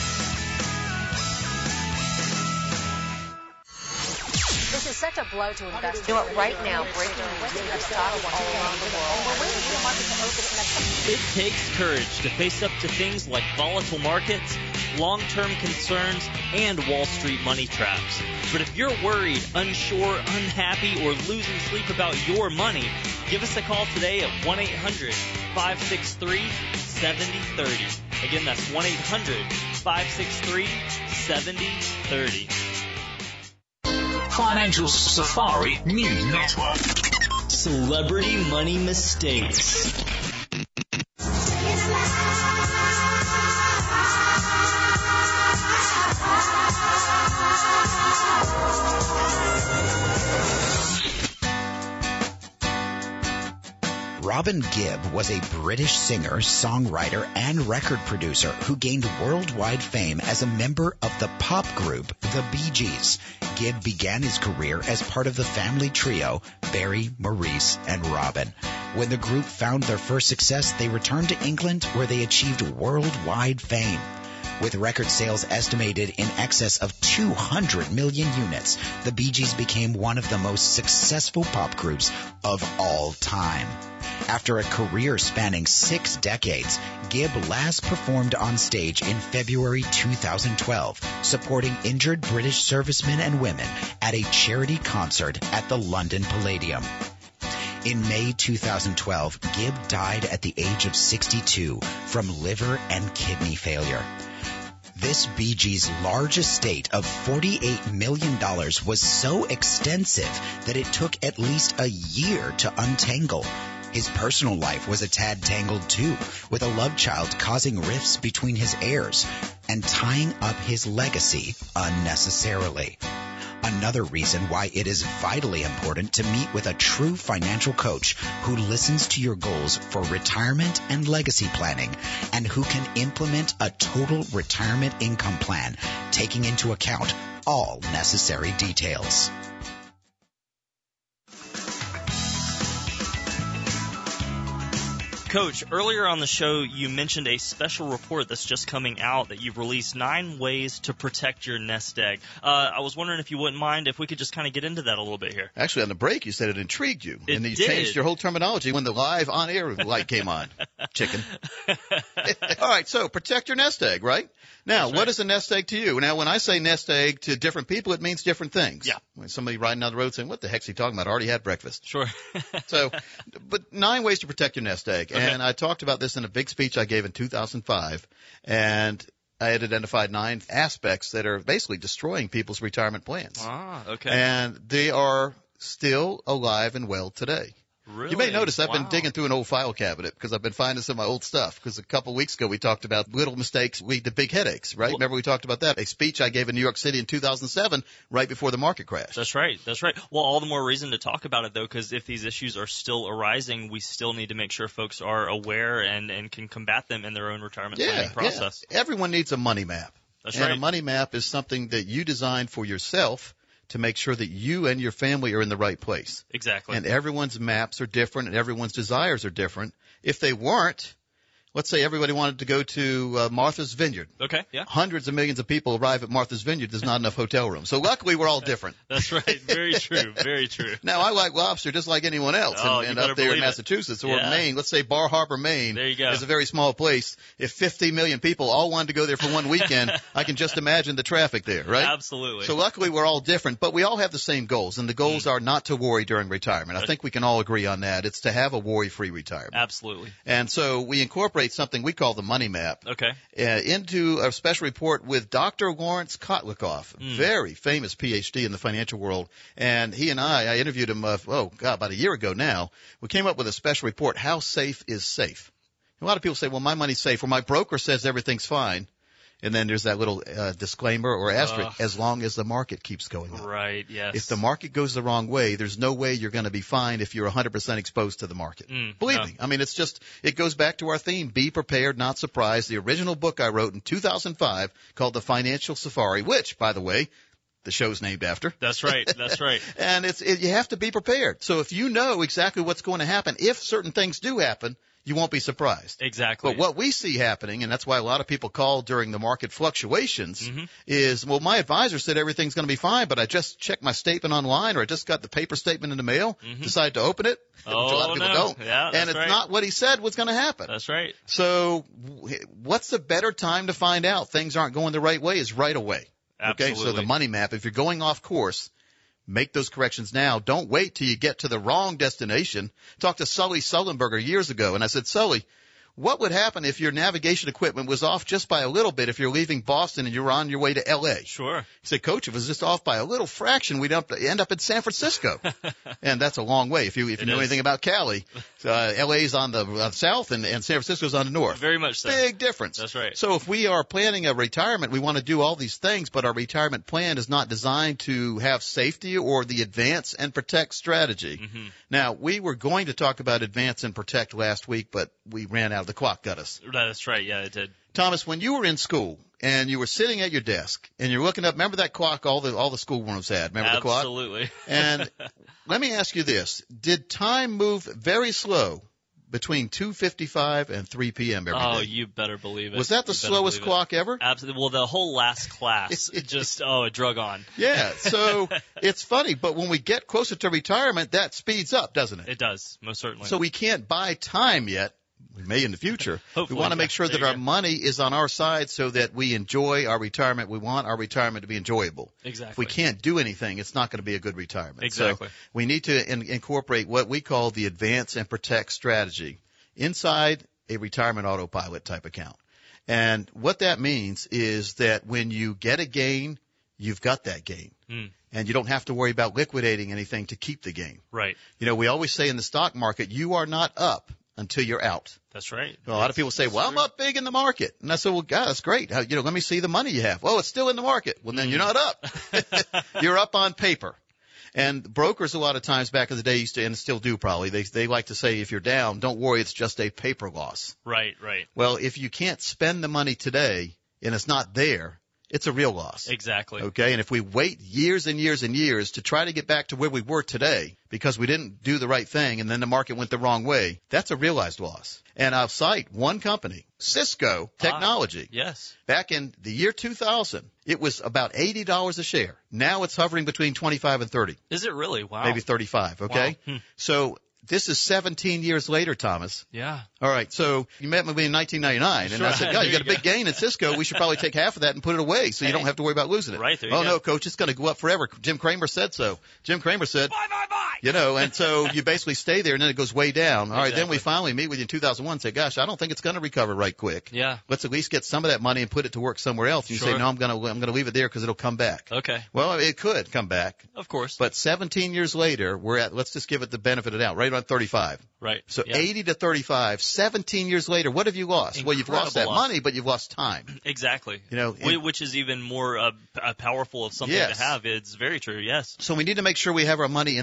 This is such a blow to investors. You know what? Right now, breaking news: we have stocks all around the world, and we're waiting for the market to open next. It takes courage to face up to things like volatile markets, long-term concerns, and Wall Street money traps. But if you're worried, unsure, unhappy, or losing sleep about your money, give us a call today at one eight hundred, five six three, seven zero three zero. Again, that's one eight hundred, five six three, seven zero three zero. Financial Safari News Network. Celebrity money mistakes. Robin Gibb was a British singer, songwriter, and record producer who gained worldwide fame as a member of the pop group The Bee Gees. Gibb began his career as part of the family trio Barry, Maurice, and Robin. When the group found their first success, they returned to England, where they achieved worldwide fame. With record sales estimated in excess of two hundred million units, the Bee Gees became one of the most successful pop groups of all time. After a career spanning six decades, Gibb last performed on stage in February two thousand twelve, supporting injured British servicemen and women at a charity concert at the London Palladium. In May two thousand twelve, Gibb died at the age of sixty-two from liver and kidney failure. This Bee Gees' large estate of forty-eight million dollars was so extensive that it took at least a year to untangle. His personal life was a tad tangled too, with a love child causing rifts between his heirs and tying up his legacy unnecessarily. Another reason why it is vitally important to meet with a true financial coach who listens to your goals for retirement and legacy planning, and who can implement a total retirement income plan, taking into account all necessary details. Coach, earlier on the show, you mentioned a special report that's just coming out that you've released, nine ways to protect your nest egg. Uh, I was wondering if you wouldn't mind if we could just kind of get into that a little bit here. Actually, on the break, you said it intrigued you. It and you did. changed your whole terminology when the live on-air light came on. Chicken. All right, so protect your nest egg, right? Now, That's what right. is a nest egg to you? Now, when I say nest egg to different people, it means different things. Yeah. When somebody riding down the road saying, what the heck's he talking about? I already had breakfast. Sure. So, but nine ways to protect your nest egg. Okay. And I talked about this in a big speech I gave in two thousand five. And I had identified nine aspects that are basically destroying people's retirement plans. Ah, okay. And they are still alive and well today. Really? You may notice I've Wow. been digging through an old file cabinet because I've been finding some of my old stuff. Because a couple of weeks ago we talked about little mistakes lead to big headaches, right? Well, Remember we talked about that? A speech I gave in New York City in two thousand seven, right before the market crash. That's right. That's right. Well, all the more reason to talk about it, though, because if these issues are still arising, we still need to make sure folks are aware and, and can combat them in their own retirement Yeah, planning process. yeah. Everyone needs a money map. That's and right. a money map is something that you design for yourself to make sure that you and your family are in the right place. Exactly. And everyone's maps are different and everyone's desires are different. If they weren't, let's say everybody wanted to go to uh, Martha's Vineyard. Okay, yeah. Hundreds of millions of people arrive at Martha's Vineyard. There's not enough hotel rooms. So luckily we're all different. That's right. Very true. Very true. Now, I like lobster just like anyone else. Oh, and, and you up there in it. Massachusetts or yeah. Maine, let's say Bar Harbor, Maine, there you go. is a very small place. If fifty million people all wanted to go there for one weekend, I can just imagine the traffic there, right? Absolutely. So luckily we're all different, but we all have the same goals, and the goals mm. are not to worry during retirement. I think we can all agree on that. It's to have a worry-free retirement. Absolutely. And so we incorporate something we call the Money Map okay. uh, into a special report with Doctor Lawrence Kotlikoff, mm. very famous P H D in the financial world. And he and I, I interviewed him, uh, oh, God, about a year ago now. We came up with a special report, How Safe is Safe? A lot of people say, well, my money's safe. Well, my broker says everything's fine. And then there's that little uh, disclaimer or asterisk, uh, as long as the market keeps going up. Right, yes. If the market goes the wrong way, there's no way you're going to be fine if you're one hundred percent exposed to the market. Mm, Believe no. me. I mean, it's just, it goes back to our theme, be prepared, not surprised. The original book I wrote in two thousand five called The Financial Safari, which, by the way, the show's named after. That's right. That's right. And it's it, you have to be prepared. So if you know exactly what's going to happen, if certain things do happen, you won't be surprised. Exactly. But what we see happening, and that's why a lot of people call during the market fluctuations, mm-hmm. is, well, my advisor said everything's going to be fine, but I just checked my statement online, or I just got the paper statement in the mail, mm-hmm. decided to open it, oh, which a lot of people no. don't. Yeah, that's and it's right. not what he said was going to happen. That's right. So what's the better time to find out things aren't going the right way is right away. Absolutely. Okay, so the money map, if you're going off course, make those corrections now. Don't wait till you get to the wrong destination. Talked to Sully Sullenberger years ago, and I said, Sully, what would happen if your navigation equipment was off just by a little bit if you're leaving Boston and you're on your way to L A? Sure. He said, Coach, if it was just off by a little fraction, we'd up to end up in San Francisco. And that's a long way. If you if you it know is. anything about Cali, uh, L A's on the uh, south and, and San Francisco's on the north. Very much so. Big difference. That's right. So if we are planning a retirement, we want to do all these things, but our retirement plan is not designed to have safety or the advance and protect strategy. Mm-hmm. Now, we were going to talk about advance and protect last week, but we ran out. The clock got us. That's right. Yeah, it did. Thomas, when you were in school and you were sitting at your desk and you're looking up, remember that clock all the all the schoolrooms had? Remember Absolutely. the clock? Absolutely. And let me ask you this. Did time move very slow between two fifty-five and three p.m. every oh, day? you better believe it. Was that the you slowest clock ever? Absolutely. Well, the whole last class, it just, oh, it drug on. Yeah, so it's funny, but when we get closer to retirement, that speeds up, doesn't it? It does, most certainly. So we can't buy time yet. We may in the future. Hopefully, we want to make sure there that our go. money is on our side so that we enjoy our retirement. We want our retirement to be enjoyable. Exactly. If we can't do anything, it's not going to be a good retirement. Exactly. So we need to in- incorporate what we call the advance and protect strategy inside a retirement autopilot type account. And what that means is that when you get a gain, you've got that gain. Mm. And you don't have to worry about liquidating anything to keep the gain. Right. You know, we always say in the stock market, you are not up until you're out. That's right. Well, a lot of people say, well, I'm up big in the market. And I said, well, God, that's great. How, you know, let me see the money you have. Well, it's still in the market. Well, then you're not up. You're up on paper. And brokers a lot of times back in the day used to, and still do probably, they, they like to say if you're down, don't worry, it's just a paper loss. Right, right. Well, if you can't spend the money today and it's not there, it's a real loss. Exactly. Okay, and if we wait years and years and years to try to get back to where we were today because we didn't do the right thing and then the market went the wrong way, that's a realized loss. And I'll cite one company, Cisco Technology. Ah, yes. Back in the year two thousand, it was about eighty dollars a share. Now it's hovering between twenty-five and thirty. Is it really? Wow. Maybe thirty-five, okay? Wow. Hmm. So this is seventeen years later, Thomas. Yeah. All right. So you met me in nineteen ninety-nine, and Sure. I said, "God, you There got a you big gain in Cisco. We should probably take half of that and put it away, so you Hey. don't have to worry about losing it." Right, there you oh go. no, Coach, it's going to go up forever. Jim Cramer said so. Jim Cramer said, Bye, bye, bye. you know, and so you basically stay there, and then it goes way down. All right. Then Exactly. we finally meet with you in two thousand one and say, "Gosh, I don't think it's going to recover right quick. Yeah. Let's at least get some of that money and put it to work somewhere else." You say, Sure. "No, I'm going to I'm going to leave it there because it'll come back." Okay. Well, it could come back. Of course. But seventeen years later, we're at, let's just give it the benefit of the doubt, right around thirty-five. Right. So Yeah. eighty to thirty-five, seventeen years later, what have you lost? Well, you've lost that Incredible loss. money, but you've lost time. Exactly. You know, Wh- and- which is even more uh, p- uh, powerful of something Yes. to have. It's very true. Yes. So we need to make sure we have our money in the right place.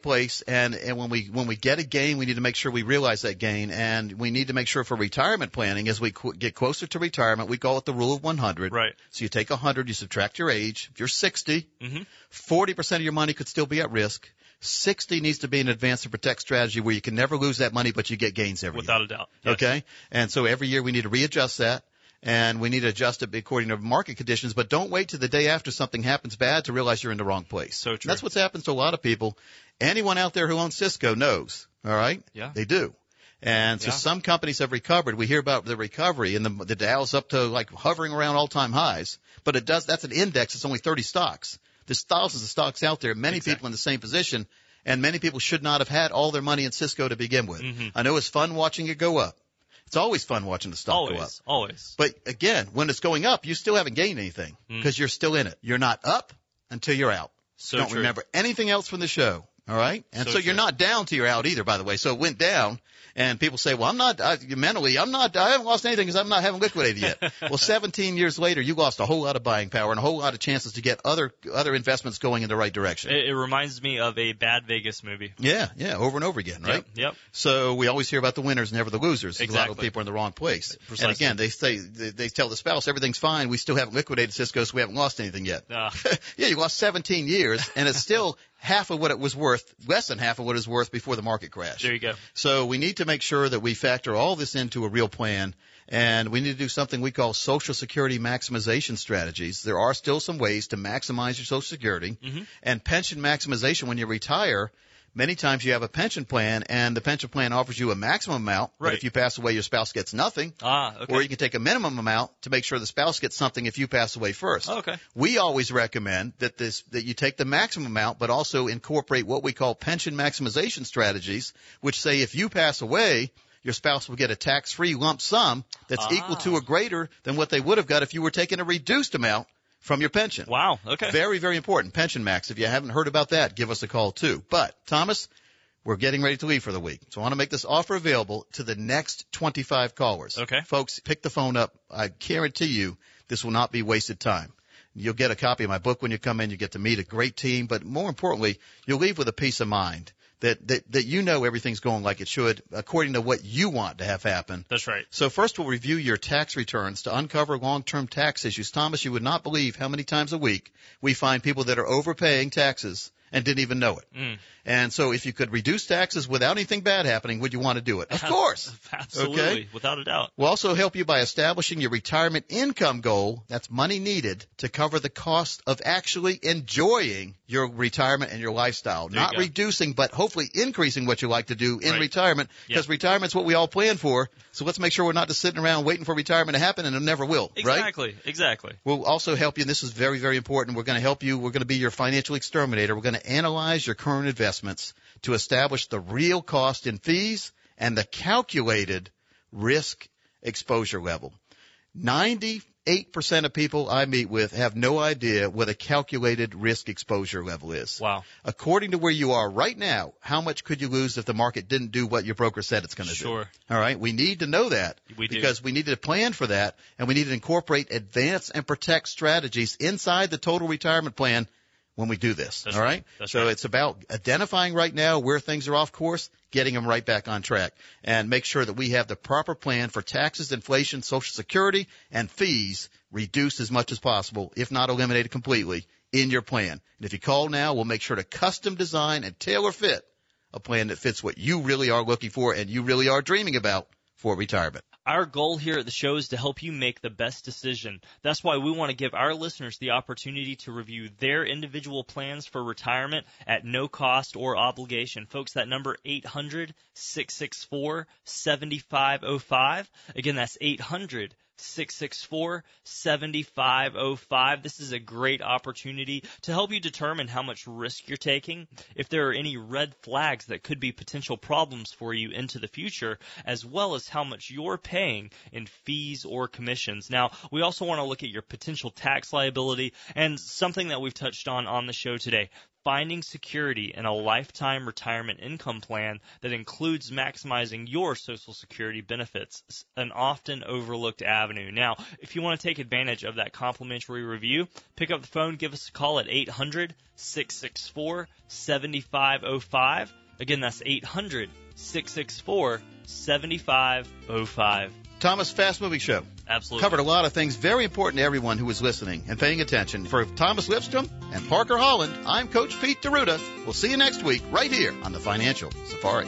place, and, and when we when we get a gain, we need to make sure we realize that gain, and we need to make sure for retirement planning, as we qu- get closer to retirement, we call it the rule of one hundred. Right. So you take one hundred, you subtract your age. If you're sixty, mm-hmm. forty percent of your money could still be at risk. sixty needs to be an advance to protect strategy where you can never lose that money, but you get gains every Without year. a doubt. Yes. Okay? And so every year we need to readjust that. And we need to adjust it according to market conditions, but don't wait till the day after something happens bad to realize you're in the wrong place. So true. That's what's happened to a lot of people. Anyone out there who owns Cisco knows, all right? Yeah. They do. And so Yeah. some companies have recovered. We hear about the recovery, and the, the Dow's up to like hovering around all-time highs. But it does. That's an index. It's only thirty stocks. There's thousands of stocks out there, many Exactly. people in the same position, and many people should not have had all their money in Cisco to begin with. Mm-hmm. I know it's fun watching it go up. It's always fun watching the stock Always. go up. Always. But again, when it's going up, you still haven't gained anything because Mm. you're still in it. You're not up until you're out. So Don't true. remember anything else from the show. All right. And So so, you're true. not down till you're out either, by the way. So it went down. And people say, well, I'm not, I, mentally, I'm not, I haven't lost anything because I'm not haven't liquidated yet. Well, seventeen years later, you lost a whole lot of buying power and a whole lot of chances to get other, other investments going in the right direction. It, it reminds me of a bad Vegas movie. Yeah, yeah, over and over again, right? Yep. Yep. So we always hear about the winners, never the losers. A lot Exactly. of people are in the wrong place. Precisely. And again, they say they, they tell the spouse everything's fine. We still haven't liquidated Cisco, so we haven't lost anything yet. Uh, Yeah, you lost seventeen years, and it's still half of what it was worth, less than half of what it was worth before the market crash. there you go. So we need to make sure that we factor all this into a real plan, and we need to do something we call Social Security maximization strategies. There are still some ways to maximize your Social Security, Mm-hmm. and pension maximization when you retire. Many times you have a pension plan, and the pension plan offers you a maximum amount, Right. but if you pass away, your spouse gets nothing. Ah, okay. Or you can take a minimum amount to make sure the spouse gets something if you pass away first. Oh, okay. We always recommend that this that you take the maximum amount, but also incorporate what we call pension maximization strategies, which say if you pass away, your spouse will get a tax-free lump sum that's Ah. equal to or greater than what they would have got if you were taking a reduced amount from your pension. Wow. Okay. Very, very important. Pension Max. If you haven't heard about that, give us a call too. But, Thomas, we're getting ready to leave for the week. So I want to make this offer available to the next twenty-five callers. Okay. Folks, pick the phone up. I guarantee you this will not be wasted time. You'll get a copy of my book when you come in. You get to meet a great team. But more importantly, you'll leave with a peace of mind that, that, that you know everything's going like it should according to what you want to have happen. That's right. So first we'll review your tax returns to uncover long-term tax issues. Thomas, you would not believe how many times a week we find people that are overpaying taxes and didn't even know it. Mm. And so if you could reduce taxes without anything bad happening, would you want to do it? Of course. Absolutely. Okay? Without a doubt. We'll also help you by establishing your retirement income goal. That's money needed to cover the cost of actually enjoying your retirement and your lifestyle. There you Not go. reducing, but hopefully increasing what you like to do in Right. retirement, because Yep. retirement's what we all plan for. So let's make sure we're not just sitting around waiting for retirement to happen, and it never will, right? Exactly. Exactly. We'll also help you, and this is very, very important. We're going to help you. We're going to be your financial exterminator. We're going to analyze your current investments to establish the real cost in fees and the calculated risk exposure level. ninety-eight percent of people I meet with have no idea what a calculated risk exposure level is. Wow. According to where you are right now, how much could you lose if the market didn't do what your broker said it's going to Sure. do? All right. We need to know that We do. because we need to plan for that, and we need to incorporate advance and protect strategies inside the total retirement plan when we do this. That's all right. right. That's so right. it's about identifying right now where things are off course, getting them right back on track, and make sure that we have the proper plan for taxes, inflation, Social Security, and fees reduced as much as possible, if not eliminated completely, in your plan. And if you call now, we'll make sure to custom design and tailor fit a plan that fits what you really are looking for and you really are dreaming about for retirement. Our goal here at the show is to help you make the best decision. That's why we want to give our listeners the opportunity to review their individual plans for retirement at no cost or obligation. Folks, that number eight hundred, six six four, seven five zero five. Again, that's eight hundred, six six four, seven five zero five. This is a great opportunity to help you determine how much risk you're taking, if there are any red flags that could be potential problems for you into the future, as well as how much you're paying in fees or commissions. Now, we also want to look at your potential tax liability and something that we've touched on on the show today, Finding security in a lifetime retirement income plan that includes maximizing your Social Security benefits, an often overlooked avenue. Now, if you want to take advantage of that complimentary review, pick up the phone, give us a call at eight hundred, six six four, seven five zero five. Again, that's eight hundred, six six four, seven five zero five. Thomas, Fast Moving Show. Absolutely. Covered a lot of things very important to everyone who was listening and paying attention. For Thomas Lipscomb and Parker Holland, I'm Coach Pete D'Arruda. We'll see you next week right here on the Financial Safari.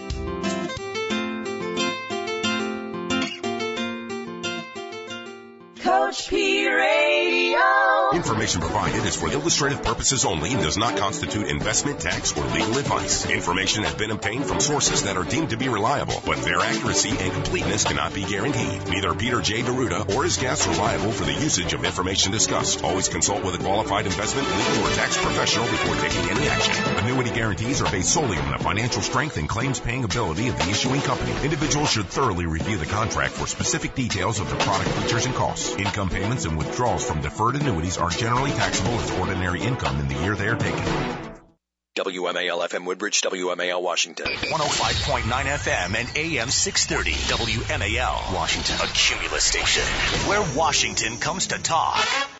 Coach P Radio. Information provided is for illustrative purposes only and does not constitute investment, tax, or legal advice. Information has been obtained from sources that are deemed to be reliable, but their accuracy and completeness cannot be guaranteed. Neither Peter J. D'Arruda or his guests are liable for the usage of information discussed. Always consult with a qualified investment, legal, or tax professional before taking any action. Annuity guarantees are based solely on the financial strength and claims-paying ability of the issuing company. Individuals should thoroughly review the contract for specific details of the product features and costs. Income payments and withdrawals from deferred annuities are generally taxable as ordinary income in the year they are taken. W M A L F M Woodbridge, W M A L Washington. one oh five point nine F M and A M six thirty. W M A L Washington. A Cumulus station where Washington comes to talk.